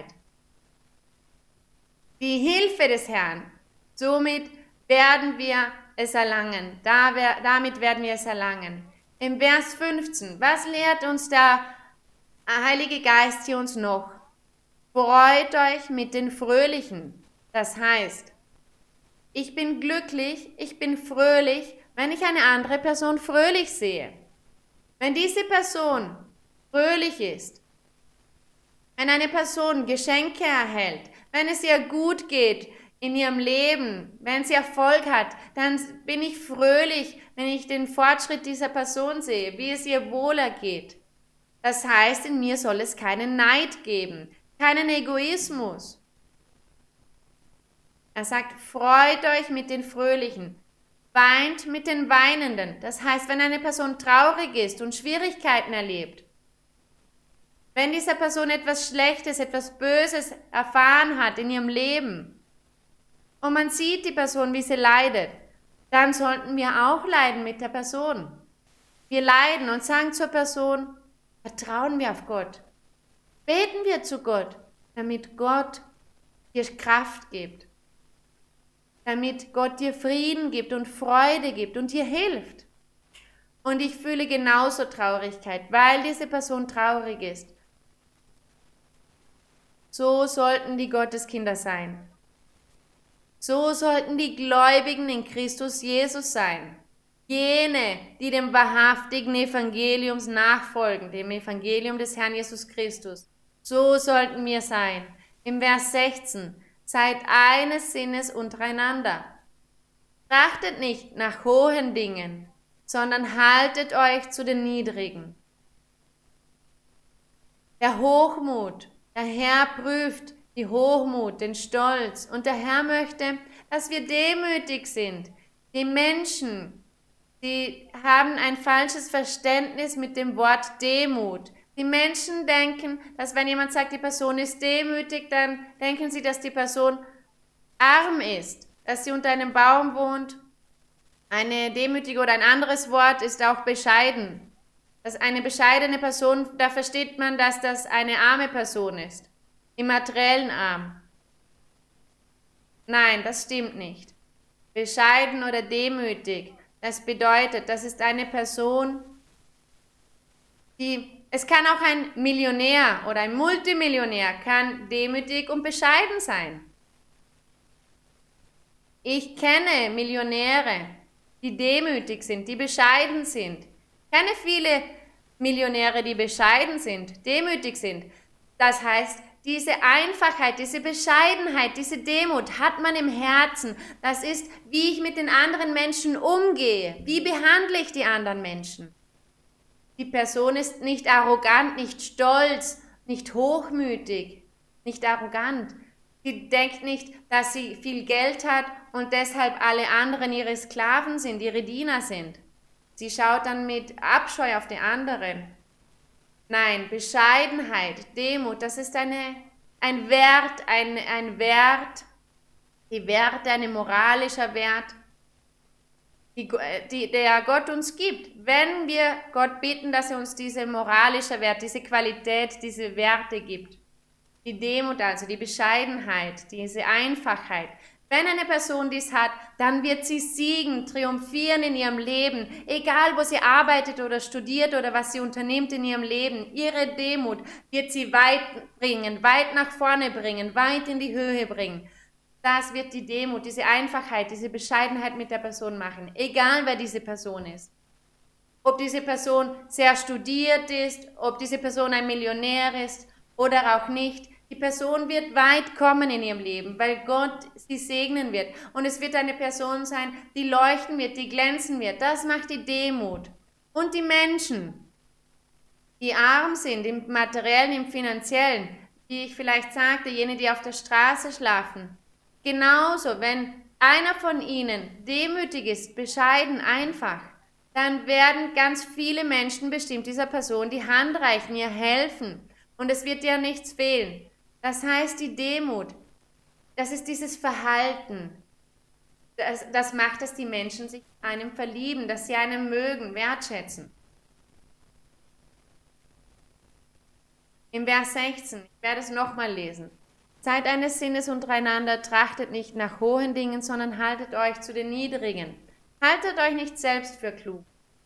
[SPEAKER 1] Die Hilfe des Herrn, somit werden wir es erlangen, damit werden wir es erlangen. Im Vers 15, was lehrt uns der Heilige Geist hier uns noch? Freut euch mit den Fröhlichen. Das heißt, ich bin glücklich, ich bin fröhlich, wenn ich eine andere Person fröhlich sehe. Wenn diese Person fröhlich ist, wenn eine Person Geschenke erhält, wenn es ihr gut geht in ihrem Leben, wenn sie Erfolg hat, dann bin ich fröhlich, wenn ich den Fortschritt dieser Person sehe, wie es ihr wohler geht. Das heißt, in mir soll es keinen Neid geben, keinen Egoismus. Er sagt, freut euch mit den Fröhlichen, weint mit den Weinenden. Das heißt, wenn eine Person traurig ist und Schwierigkeiten erlebt, wenn diese Person etwas Schlechtes, etwas Böses erfahren hat in ihrem Leben und man sieht die Person, wie sie leidet, dann sollten wir auch leiden mit der Person. Wir leiden und sagen zur Person, vertrauen wir auf Gott. Beten wir zu Gott, damit Gott dir Kraft gibt. Damit Gott dir Frieden gibt und Freude gibt und dir hilft. Und ich fühle genauso Traurigkeit, weil diese Person traurig ist. So sollten die Gotteskinder sein. So sollten die Gläubigen in Christus Jesus sein. Jene, die dem wahrhaftigen Evangeliums nachfolgen, dem Evangelium des Herrn Jesus Christus. So sollten wir sein. Im Vers 16, seid eines Sinnes untereinander. Trachtet nicht nach hohen Dingen, sondern haltet euch zu den Niedrigen. Der Hochmut, der Herr prüft die Hochmut, den Stolz. Und der Herr möchte, dass wir demütig sind. Die Menschen, die haben ein falsches Verständnis mit dem Wort Demut. Die Menschen denken, dass wenn jemand sagt, die Person ist demütig, dann denken sie, dass die Person arm ist, dass sie unter einem Baum wohnt. Eine demütige oder ein anderes Wort ist auch bescheiden. Dass eine bescheidene Person, da versteht man, dass das eine arme Person ist. Im materiellen arm. Nein, das stimmt nicht. Bescheiden oder demütig, das bedeutet, das ist eine Person, es kann auch ein Millionär oder ein Multimillionär, kann demütig und bescheiden sein. Ich kenne Millionäre, die demütig sind, die bescheiden sind. Ich kenne viele Millionäre, die bescheiden sind, demütig sind. Das heißt, diese Einfachheit, diese Bescheidenheit, diese Demut hat man im Herzen. Das ist, wie ich mit den anderen Menschen umgehe. Wie behandle ich die anderen Menschen? Die Person ist nicht arrogant, nicht stolz, nicht hochmütig, nicht arrogant. Sie denkt nicht, dass sie viel Geld hat und deshalb alle anderen ihre Sklaven sind, ihre Diener sind. Sie schaut dann mit Abscheu auf die anderen. Nein, Bescheidenheit, Demut, das ist ein Wert, ein Wert, die Werte, ein moralischer Wert. der Gott uns gibt. Wenn wir Gott bitten, dass er uns diese moralische Wert, diese Qualität, diese Werte gibt. Die Demut also, die Bescheidenheit, diese Einfachheit. Wenn eine Person dies hat, dann wird sie siegen, triumphieren in ihrem Leben, egal wo sie arbeitet oder studiert oder was sie unternimmt in ihrem Leben. Ihre Demut wird sie weit bringen, weit nach vorne bringen, weit in die Höhe bringen. Das wird die Demut, diese Einfachheit, diese Bescheidenheit mit der Person machen, egal wer diese Person ist. Ob diese Person sehr studiert ist, ob diese Person ein Millionär ist oder auch nicht. Die Person wird weit kommen in ihrem Leben, weil Gott sie segnen wird. Und es wird eine Person sein, die leuchten wird, die glänzen wird. Das macht die Demut. Und die Menschen, die arm sind, im Materiellen, im Finanziellen, wie ich vielleicht sagte, jene, die auf der Straße schlafen. Genauso, wenn einer von ihnen demütig ist, bescheiden, einfach, dann werden ganz viele Menschen bestimmt dieser Person die Hand reichen, ihr helfen. Und es wird dir nichts fehlen. Das heißt, die Demut, das ist dieses Verhalten. Das macht, dass die Menschen sich einem verlieben, dass sie einen mögen, wertschätzen. Im Vers 16, ich werde es nochmal lesen. Seid eines Sinnes untereinander, trachtet nicht nach hohen Dingen, sondern haltet euch zu den niedrigen. Haltet euch nicht selbst für klug.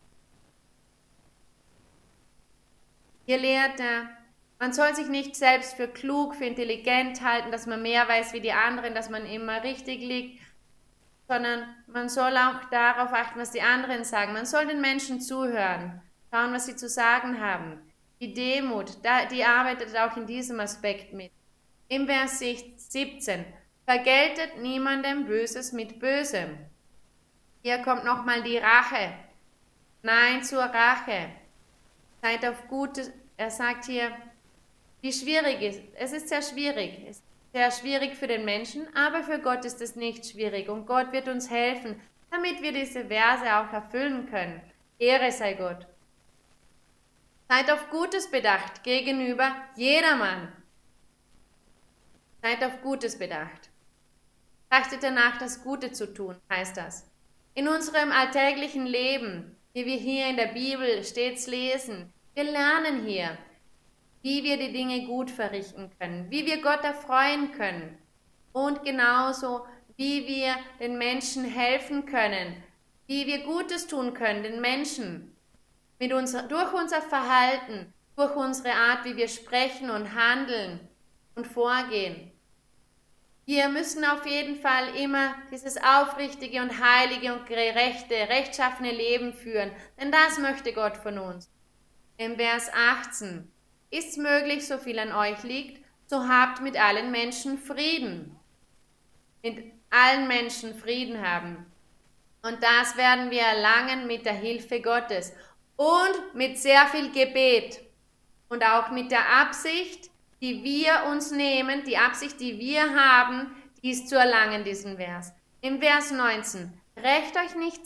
[SPEAKER 1] Hier lehrt er, man soll sich nicht selbst für klug, für intelligent halten, dass man mehr weiß wie die anderen, dass man immer richtig liegt, sondern man soll auch darauf achten, was die anderen sagen. Man soll den Menschen zuhören, schauen, was sie zu sagen haben. Die Demut, die arbeitet auch in diesem Aspekt mit. Im Vers 17, vergeltet niemandem Böses mit Bösem. Hier kommt nochmal die Rache. Nein zur Rache. Seid auf Gutes. Er sagt hier, wie schwierig ist. Es ist sehr schwierig. Es ist sehr schwierig für den Menschen, aber für Gott ist es nicht schwierig. Und Gott wird uns helfen, damit wir diese Verse auch erfüllen können. Ehre sei Gott. Seid auf Gutes bedacht gegenüber jedermann. Seid auf Gutes bedacht. Trachtet danach, das Gute zu tun, heißt das. In unserem alltäglichen Leben, wie wir hier in der Bibel stets lesen, wir lernen hier, wie wir die Dinge gut verrichten können, wie wir Gott erfreuen können und genauso, wie wir den Menschen helfen können, wie wir Gutes tun können, den Menschen, durch unser Verhalten, durch unsere Art, wie wir sprechen und handeln und vorgehen. Wir müssen auf jeden Fall immer dieses aufrichtige und heilige und gerechte, rechtschaffene Leben führen, denn das möchte Gott von uns. Im Vers 18, ist's möglich, so viel an euch liegt, so habt mit allen Menschen Frieden. Mit allen Menschen Frieden haben. Und das werden wir erlangen mit der Hilfe Gottes und mit sehr viel Gebet und auch mit der Absicht, die wir uns nehmen, die Absicht, die wir haben, dies zu erlangen, diesen Vers. Im Vers 19, rächt euch nicht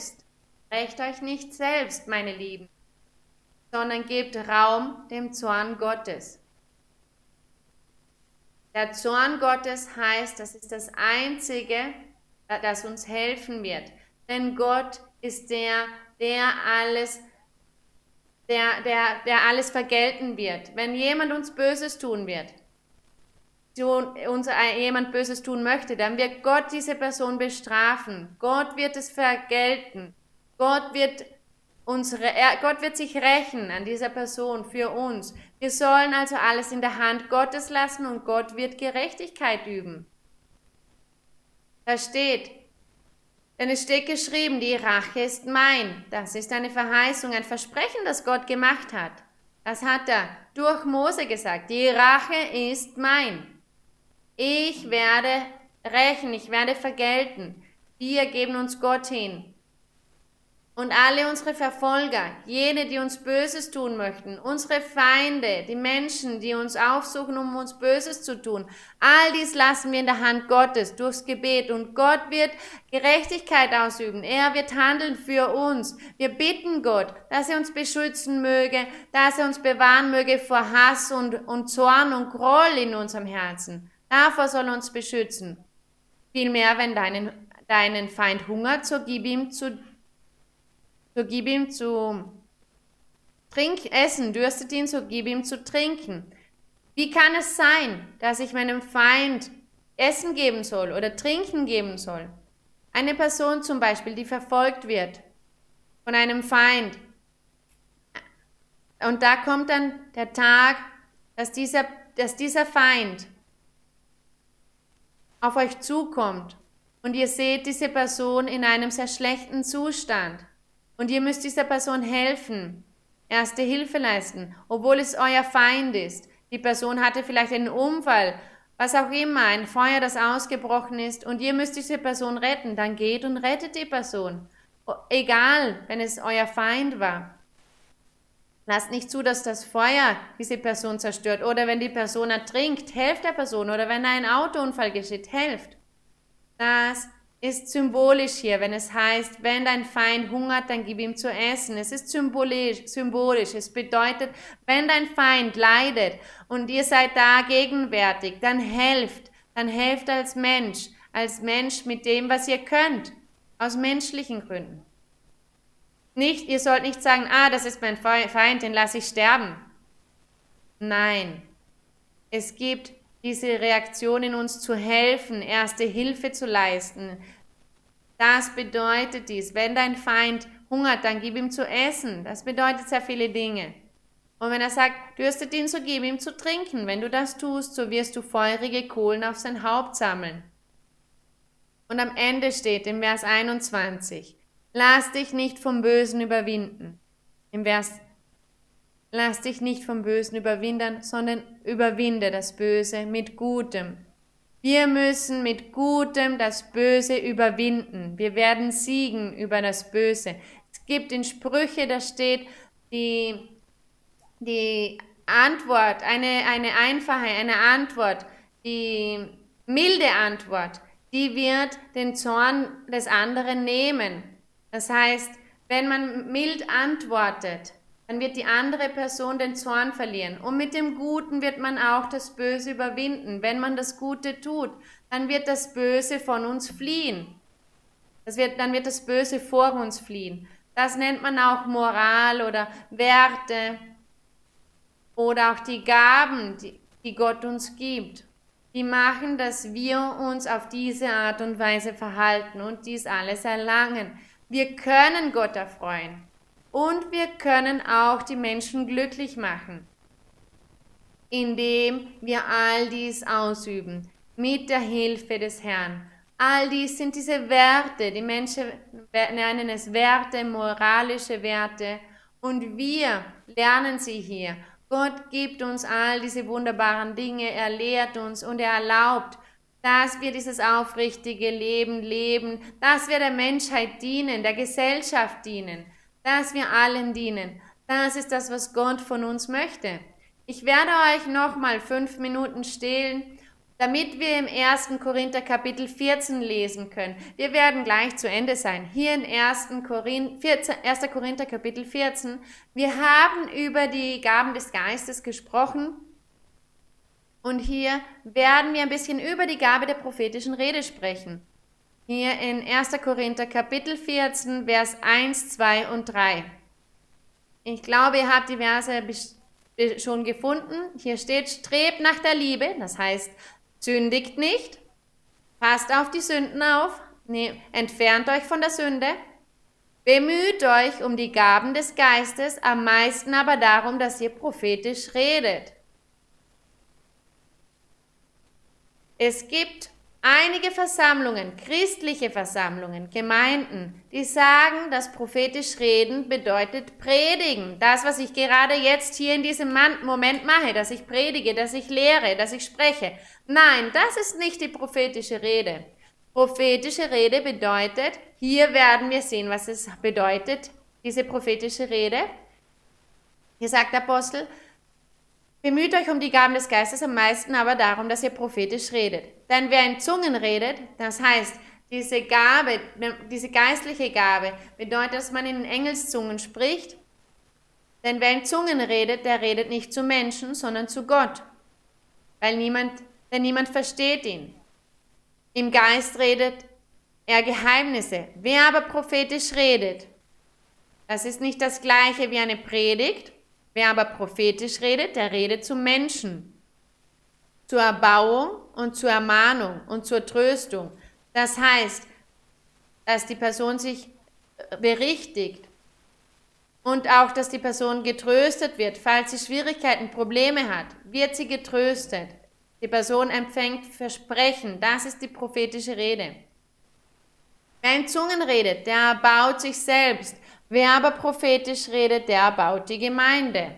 [SPEAKER 1] selbst, meine Lieben, sondern gebt Raum dem Zorn Gottes. Der Zorn Gottes heißt, das ist das Einzige, das uns helfen wird. Denn Gott ist der alles vergelten wird. Wenn jemand uns Böses tun wird, jemand Böses tun möchte, dann wird Gott diese Person bestrafen. Gott wird es vergelten. Gott wird sich rächen an dieser Person für uns. Wir sollen also alles in der Hand Gottes lassen und Gott wird Gerechtigkeit üben. Da steht, denn es steht geschrieben, die Rache ist mein. Das ist eine Verheißung, ein Versprechen, das Gott gemacht hat. Das hat er durch Mose gesagt. Die Rache ist mein. Ich werde rächen, ich werde vergelten. Wir geben uns Gott hin. Und alle unsere Verfolger, jene, die uns Böses tun möchten, unsere Feinde, die Menschen, die uns aufsuchen, um uns Böses zu tun, all dies lassen wir in der Hand Gottes durchs Gebet und Gott wird Gerechtigkeit ausüben. Er wird handeln für uns. Wir bitten Gott, dass er uns beschützen möge, dass er uns bewahren möge vor Hass und Zorn und Groll in unserem Herzen. Davor soll er uns beschützen. Vielmehr, wenn deinen Feind hungert, so gib ihm zu so gib ihm zu essen, dürstet ihn, so gib ihm zu trinken. Wie kann es sein, dass ich meinem Feind Essen geben soll oder Trinken geben soll? Eine Person zum Beispiel, die verfolgt wird von einem Feind. Und da kommt dann der Tag, dass dieser Feind auf euch zukommt und ihr seht diese Person in einem sehr schlechten Zustand und ihr müsst dieser Person helfen, erste Hilfe leisten, obwohl es euer Feind ist. Die Person hatte vielleicht einen Unfall, was auch immer, ein Feuer, das ausgebrochen ist und ihr müsst diese Person retten, dann geht und rettet die Person. Egal, wenn es euer Feind war. Lasst nicht zu, dass das Feuer diese Person zerstört oder wenn die Person ertrinkt, helft der Person oder wenn ein Autounfall geschieht, helft. Das ist symbolisch hier, wenn es heißt, wenn dein Feind hungert, dann gib ihm zu essen. Es ist symbolisch. Es bedeutet, wenn dein Feind leidet und ihr seid da gegenwärtig, dann helft als Mensch mit dem, was ihr könnt, aus menschlichen Gründen. Ihr sollt nicht sagen, das ist mein Feind, den lasse ich sterben. Nein, es gibt diese Reaktion in uns zu helfen, erste Hilfe zu leisten. Das bedeutet dies. Wenn dein Feind hungert, dann gib ihm zu essen. Das bedeutet sehr viele Dinge. Und wenn er sagt, dürstet ihn, so gib ihm zu trinken. Wenn du das tust, so wirst du feurige Kohlen auf sein Haupt sammeln. Und am Ende steht im Vers 21, lass dich nicht vom Bösen überwinden. Lass dich nicht vom Bösen überwinden, sondern überwinde das Böse mit Gutem. Wir müssen mit Gutem das Böse überwinden. Wir werden siegen über das Böse. Es gibt in Sprüche, da steht die Antwort, eine einfache, eine Antwort, die milde Antwort, die wird den Zorn des anderen nehmen. Das heißt, wenn man mild antwortet, dann wird die andere Person den Zorn verlieren. Und mit dem Guten wird man auch das Böse überwinden. Wenn man das Gute tut, dann wird das Böse von uns fliehen. Dann wird das Böse vor uns fliehen. Das nennt man auch Moral oder Werte oder auch die Gaben, die Gott uns gibt. Die machen, dass wir uns auf diese Art und Weise verhalten und dies alles erlangen. Wir können Gott erfreuen und wir können auch die Menschen glücklich machen, indem wir all dies ausüben, mit der Hilfe des Herrn. All dies sind diese Werte, die Menschen nennen es Werte, moralische Werte, und wir lernen sie hier. Gott gibt uns all diese wunderbaren Dinge, er lehrt uns und er erlaubt, dass wir dieses aufrichtige Leben leben, dass wir der Menschheit dienen, der Gesellschaft dienen, dass wir allen dienen. Das ist das, was Gott von uns möchte. Ich werde euch nochmal 5 Minuten stehlen, damit wir im 1. Korinther Kapitel 14 lesen können. Wir werden gleich zu Ende sein. Hier in 1. Korinther Kapitel 14. Wir haben über die Gaben des Geistes gesprochen. Und hier werden wir ein bisschen über die Gabe der prophetischen Rede sprechen. Hier in 1. Korinther Kapitel 14, Vers 1, 2 und 3. Ich glaube, ihr habt die Verse schon gefunden. Hier steht, strebt nach der Liebe, das heißt, sündigt nicht, passt auf die Sünden auf, entfernt euch von der Sünde, bemüht euch um die Gaben des Geistes, am meisten aber darum, dass ihr prophetisch redet. Es gibt einige Versammlungen, christliche Versammlungen, Gemeinden, die sagen, dass prophetisch reden bedeutet predigen. Das, was ich gerade jetzt hier in diesem Moment mache, dass ich predige, dass ich lehre, dass ich spreche. Nein, das ist nicht die prophetische Rede. Prophetische Rede bedeutet, hier werden wir sehen, was es bedeutet, diese prophetische Rede. Hier sagt der Apostel, bemüht euch um die Gaben des Geistes, am meisten aber darum, dass ihr prophetisch redet. Denn wer in Zungen redet, das heißt, diese Gabe, diese geistliche Gabe, bedeutet, dass man in Engelszungen spricht. Denn wer in Zungen redet, der redet nicht zu Menschen, sondern zu Gott. Denn niemand versteht ihn. Im Geist redet er Geheimnisse. Wer aber prophetisch redet, Das ist nicht das gleiche wie eine Predigt. Wer aber prophetisch redet, der redet zum Menschen. Zur Erbauung und zur Ermahnung und zur Tröstung. Das heißt, dass die Person sich berichtigt und auch, dass die Person getröstet wird. Falls sie Schwierigkeiten, Probleme hat, wird sie getröstet. Die Person empfängt Versprechen. Das ist die prophetische Rede. Wer in Zungen redet, der erbaut sich selbst. Wer aber prophetisch redet, der erbaut die Gemeinde.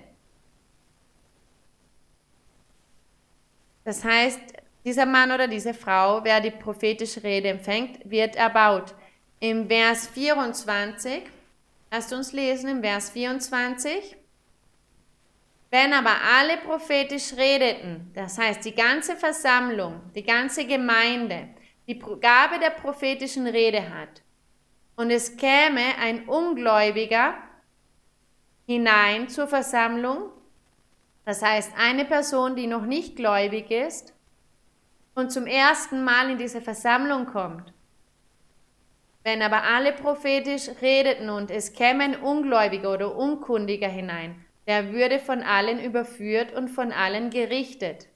[SPEAKER 1] Das heißt, dieser Mann oder diese Frau, wer die prophetische Rede empfängt, wird erbaut. Im Vers 24, lasst uns lesen, im Vers 24. Wenn aber alle prophetisch redeten, das heißt die ganze Versammlung, die ganze Gemeinde, die Gabe der prophetischen Rede hat, und es käme ein Ungläubiger hinein zur Versammlung, das heißt eine Person, die noch nicht gläubig ist und zum ersten Mal in diese Versammlung kommt. Wenn aber alle prophetisch redeten und es käme ein Ungläubiger oder Unkundiger hinein, der würde von allen überführt und von allen gerichtet.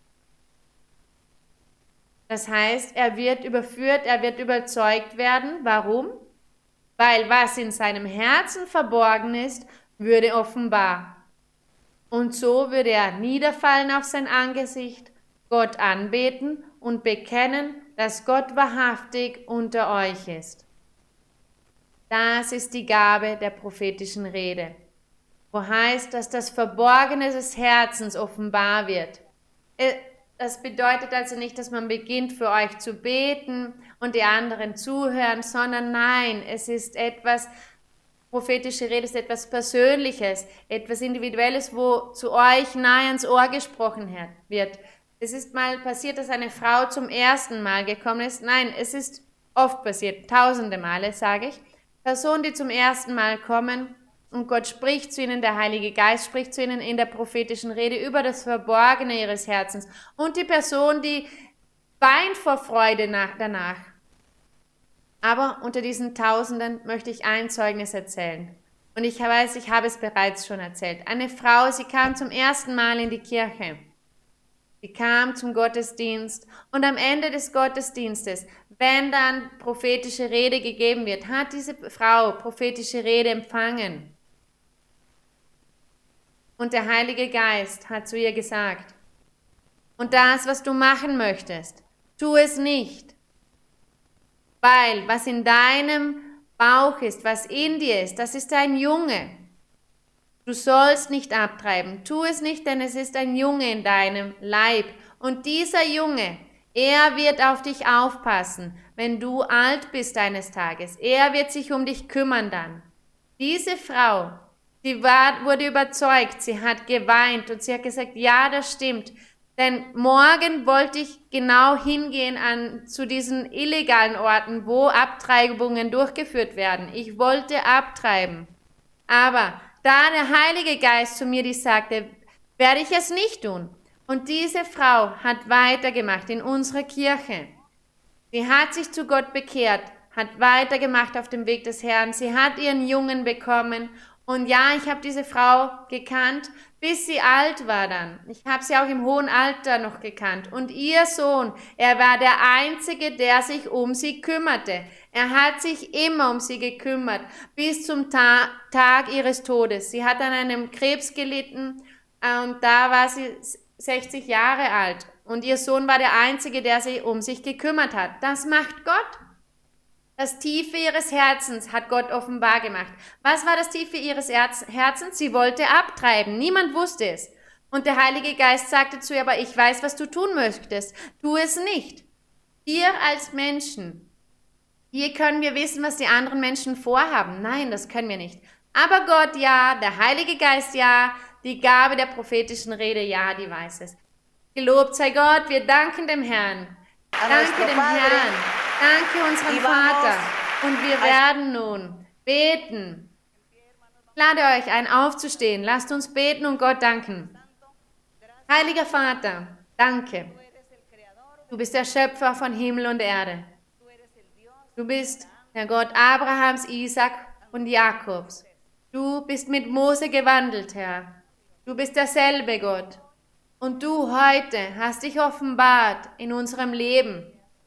[SPEAKER 1] Das heißt, er wird überführt, er wird überzeugt werden. Warum? Weil was in seinem Herzen verborgen ist, würde offenbar. Und so würde er niederfallen auf sein Angesicht, Gott anbeten und bekennen, dass Gott wahrhaftig unter euch ist. Das ist die Gabe der prophetischen Rede, wo heißt, dass das Verborgene des Herzens offenbar wird. Das bedeutet also nicht, dass man beginnt, für euch zu beten und die anderen zuhören, sondern nein, es ist etwas, prophetische Rede ist etwas Persönliches, etwas Individuelles, wo zu euch nahe ans Ohr gesprochen wird. Es ist mal passiert, dass eine Frau zum ersten Mal gekommen ist. Nein, es ist oft passiert, tausende Male, sage ich. Personen, die zum ersten Mal kommen und Gott spricht zu ihnen, der Heilige Geist spricht zu ihnen in der prophetischen Rede über das Verborgene ihres Herzens. Und die Person, die weint vor Freude danach. Aber unter diesen Tausenden möchte ich ein Zeugnis erzählen. Und ich weiß, ich habe es bereits schon erzählt. Eine Frau, sie kam zum ersten Mal in die Kirche. Sie kam zum Gottesdienst und am Ende des Gottesdienstes, wenn dann prophetische Rede gegeben wird, hat diese Frau prophetische Rede empfangen. Und der Heilige Geist hat zu ihr gesagt, und das, was du machen möchtest, tu es nicht, weil was in deinem Bauch ist, was in dir ist, das ist ein Junge. Du sollst nicht abtreiben, tu es nicht, denn es ist ein Junge in deinem Leib. Und dieser Junge, er wird auf dich aufpassen, wenn du alt bist eines Tages. Er wird sich um dich kümmern dann. Diese Frau, wurde überzeugt, sie hat geweint und sie hat gesagt, ja, das stimmt. Denn morgen wollte ich genau hingehen zu diesen illegalen Orten, wo Abtreibungen durchgeführt werden. Ich wollte abtreiben. Aber da der Heilige Geist zu mir sagte, werde ich es nicht tun. Und diese Frau hat weitergemacht in unserer Kirche. Sie hat sich zu Gott bekehrt, hat weitergemacht auf dem Weg des Herrn. Sie hat ihren Jungen bekommen. Und ja, ich habe diese Frau gekannt, bis sie alt war dann. Ich habe sie auch im hohen Alter noch gekannt. Und ihr Sohn, er war der Einzige, der sich um sie kümmerte. Er hat sich immer um sie gekümmert, bis zum Tag ihres Todes. Sie hat an einem Krebs gelitten und da war sie 60 Jahre alt. Und ihr Sohn war der Einzige, der sich um sich gekümmert hat. Das macht Gott. Das Tiefe ihres Herzens hat Gott offenbar gemacht. Was war das Tiefe ihres Herzens? Sie wollte abtreiben. Niemand wusste es. Und der Heilige Geist sagte zu ihr, aber ich weiß, was du tun möchtest. Tu es nicht. Wir als Menschen, hier können wir wissen, was die anderen Menschen vorhaben. Nein, das können wir nicht. Aber Gott ja, der Heilige Geist ja, die Gabe der prophetischen Rede ja, die weiß es. Gelobt sei Gott, wir danken dem Herrn. Danke dem Herrn. Danke unserem Vater. Und wir werden nun beten. Ich lade euch ein, aufzustehen. Lasst uns beten und Gott danken. Heiliger Vater, danke. Du bist der Schöpfer von Himmel und Erde. Du bist der Gott Abrahams, Isaak und Jakobs. Du bist mit Mose gewandelt, Herr. Du bist derselbe Gott. Und du heute hast dich offenbart in unserem Leben.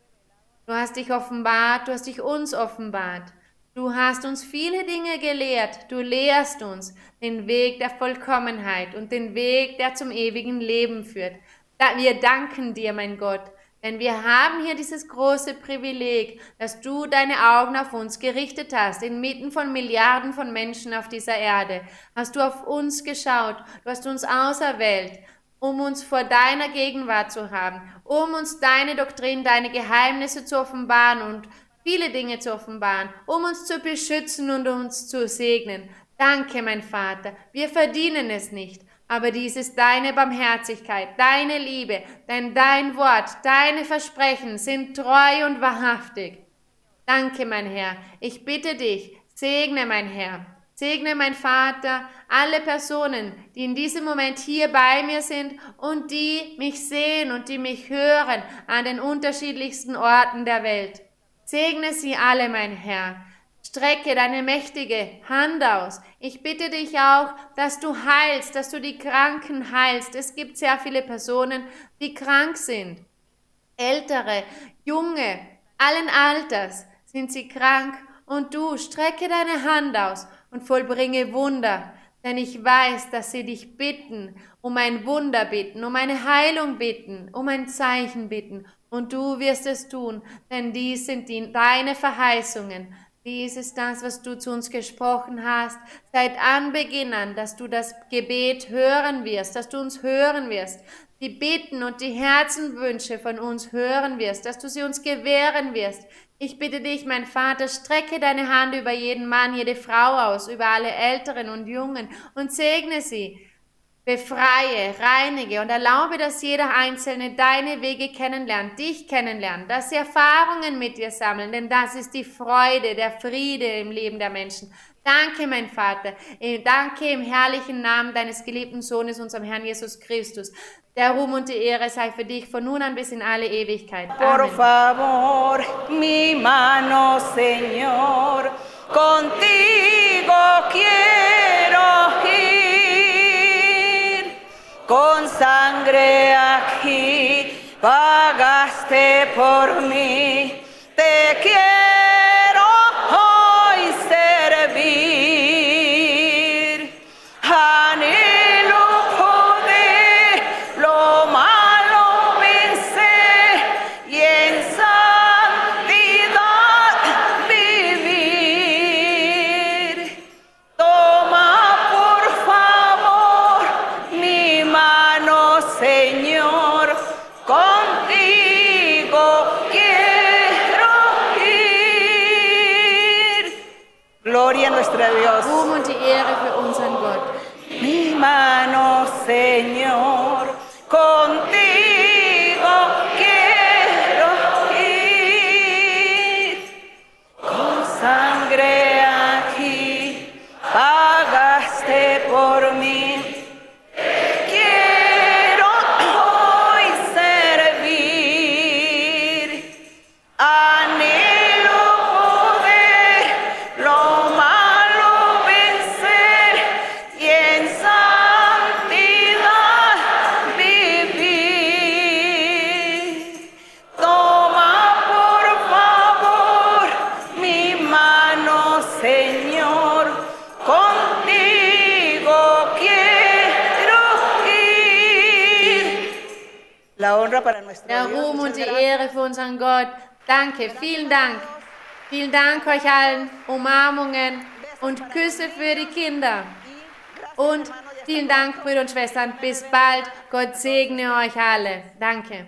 [SPEAKER 1] Du hast dich offenbart, du hast dich uns offenbart. Du hast uns viele Dinge gelehrt. Du lehrst uns den Weg der Vollkommenheit und den Weg, der zum ewigen Leben führt. Wir danken dir, mein Gott, denn wir haben hier dieses große Privileg, dass du deine Augen auf uns gerichtet hast, inmitten von Milliarden von Menschen auf dieser Erde. Hast du auf uns geschaut, du hast uns auserwählt, um uns vor deiner Gegenwart zu haben, um uns deine Doktrin, deine Geheimnisse zu offenbaren und viele Dinge zu offenbaren, um uns zu beschützen und uns zu segnen. Danke, mein Vater, wir verdienen es nicht, aber dies ist deine Barmherzigkeit, deine Liebe, denn dein Wort, deine Versprechen sind treu und wahrhaftig. Danke, mein Herr, ich bitte dich, segne mein Herr. Segne mein Vater, alle Personen, die in diesem Moment hier bei mir sind und die mich sehen und die mich hören an den unterschiedlichsten Orten der Welt. Segne sie alle, mein Herr. Strecke deine mächtige Hand aus. Ich bitte dich auch, dass du heilst, dass du die Kranken heilst. Es gibt sehr viele Personen, die krank sind. Ältere, junge, allen Alters sind sie krank und du strecke deine Hand aus und vollbringe Wunder, denn ich weiß, dass sie dich bitten, um ein Wunder bitten, um eine Heilung bitten, um ein Zeichen bitten. Und du wirst es tun, denn dies sind deine Verheißungen. Dies ist das, was du zu uns gesprochen hast, seit Anbeginn an, dass du das Gebet hören wirst, dass du uns hören wirst, die Bitten und die Herzenwünsche von uns hören wirst, dass du sie uns gewähren wirst. Ich bitte dich, mein Vater, strecke deine Hand über jeden Mann, jede Frau aus, über alle Älteren und Jungen und segne sie. Befreie, reinige und erlaube, dass jeder Einzelne deine Wege kennenlernt, dich kennenlernt, dass sie Erfahrungen mit dir sammeln, denn das ist die Freude, der Friede im Leben der Menschen. Danke, mein Vater. Danke im herrlichen Namen deines geliebten Sohnes, unserem Herrn Jesus Christus. Der Ruhm und die Ehre sei für dich von nun an bis in alle Ewigkeit. Amen.
[SPEAKER 2] Por favor, mi mano, Señor, contigo quiero ir. Con sangre aquí pagaste por mí. Te quiero hoy servir. Anhelo poder lo malo vencer y en santidad vivir. Toma por favor mi mano, Señor, contigo quiero ir. Gloria a nuestro Dios.
[SPEAKER 1] Ruhm und die Ehre für unseren Gott.
[SPEAKER 2] Mi mano, Señor, contigo quiero ir. Con sangre aquí pagaste por mí. Quiero hoy servir. Anhelo poder lo malo vencer y en santidad vivir. Toma por favor mi mano, Señor, contigo quiero ir. La honra para nuestro
[SPEAKER 1] Der
[SPEAKER 2] Dios.
[SPEAKER 1] Ruhm und
[SPEAKER 2] Muchas
[SPEAKER 1] die
[SPEAKER 2] gracias.
[SPEAKER 1] Ehre für unseren Gott. Danke, vielen Dank. Vielen Dank euch allen. Umarmungen und Küsse für die Kinder. Und vielen Dank, Brüder und Schwestern. Bis bald. Gott segne euch alle. Danke.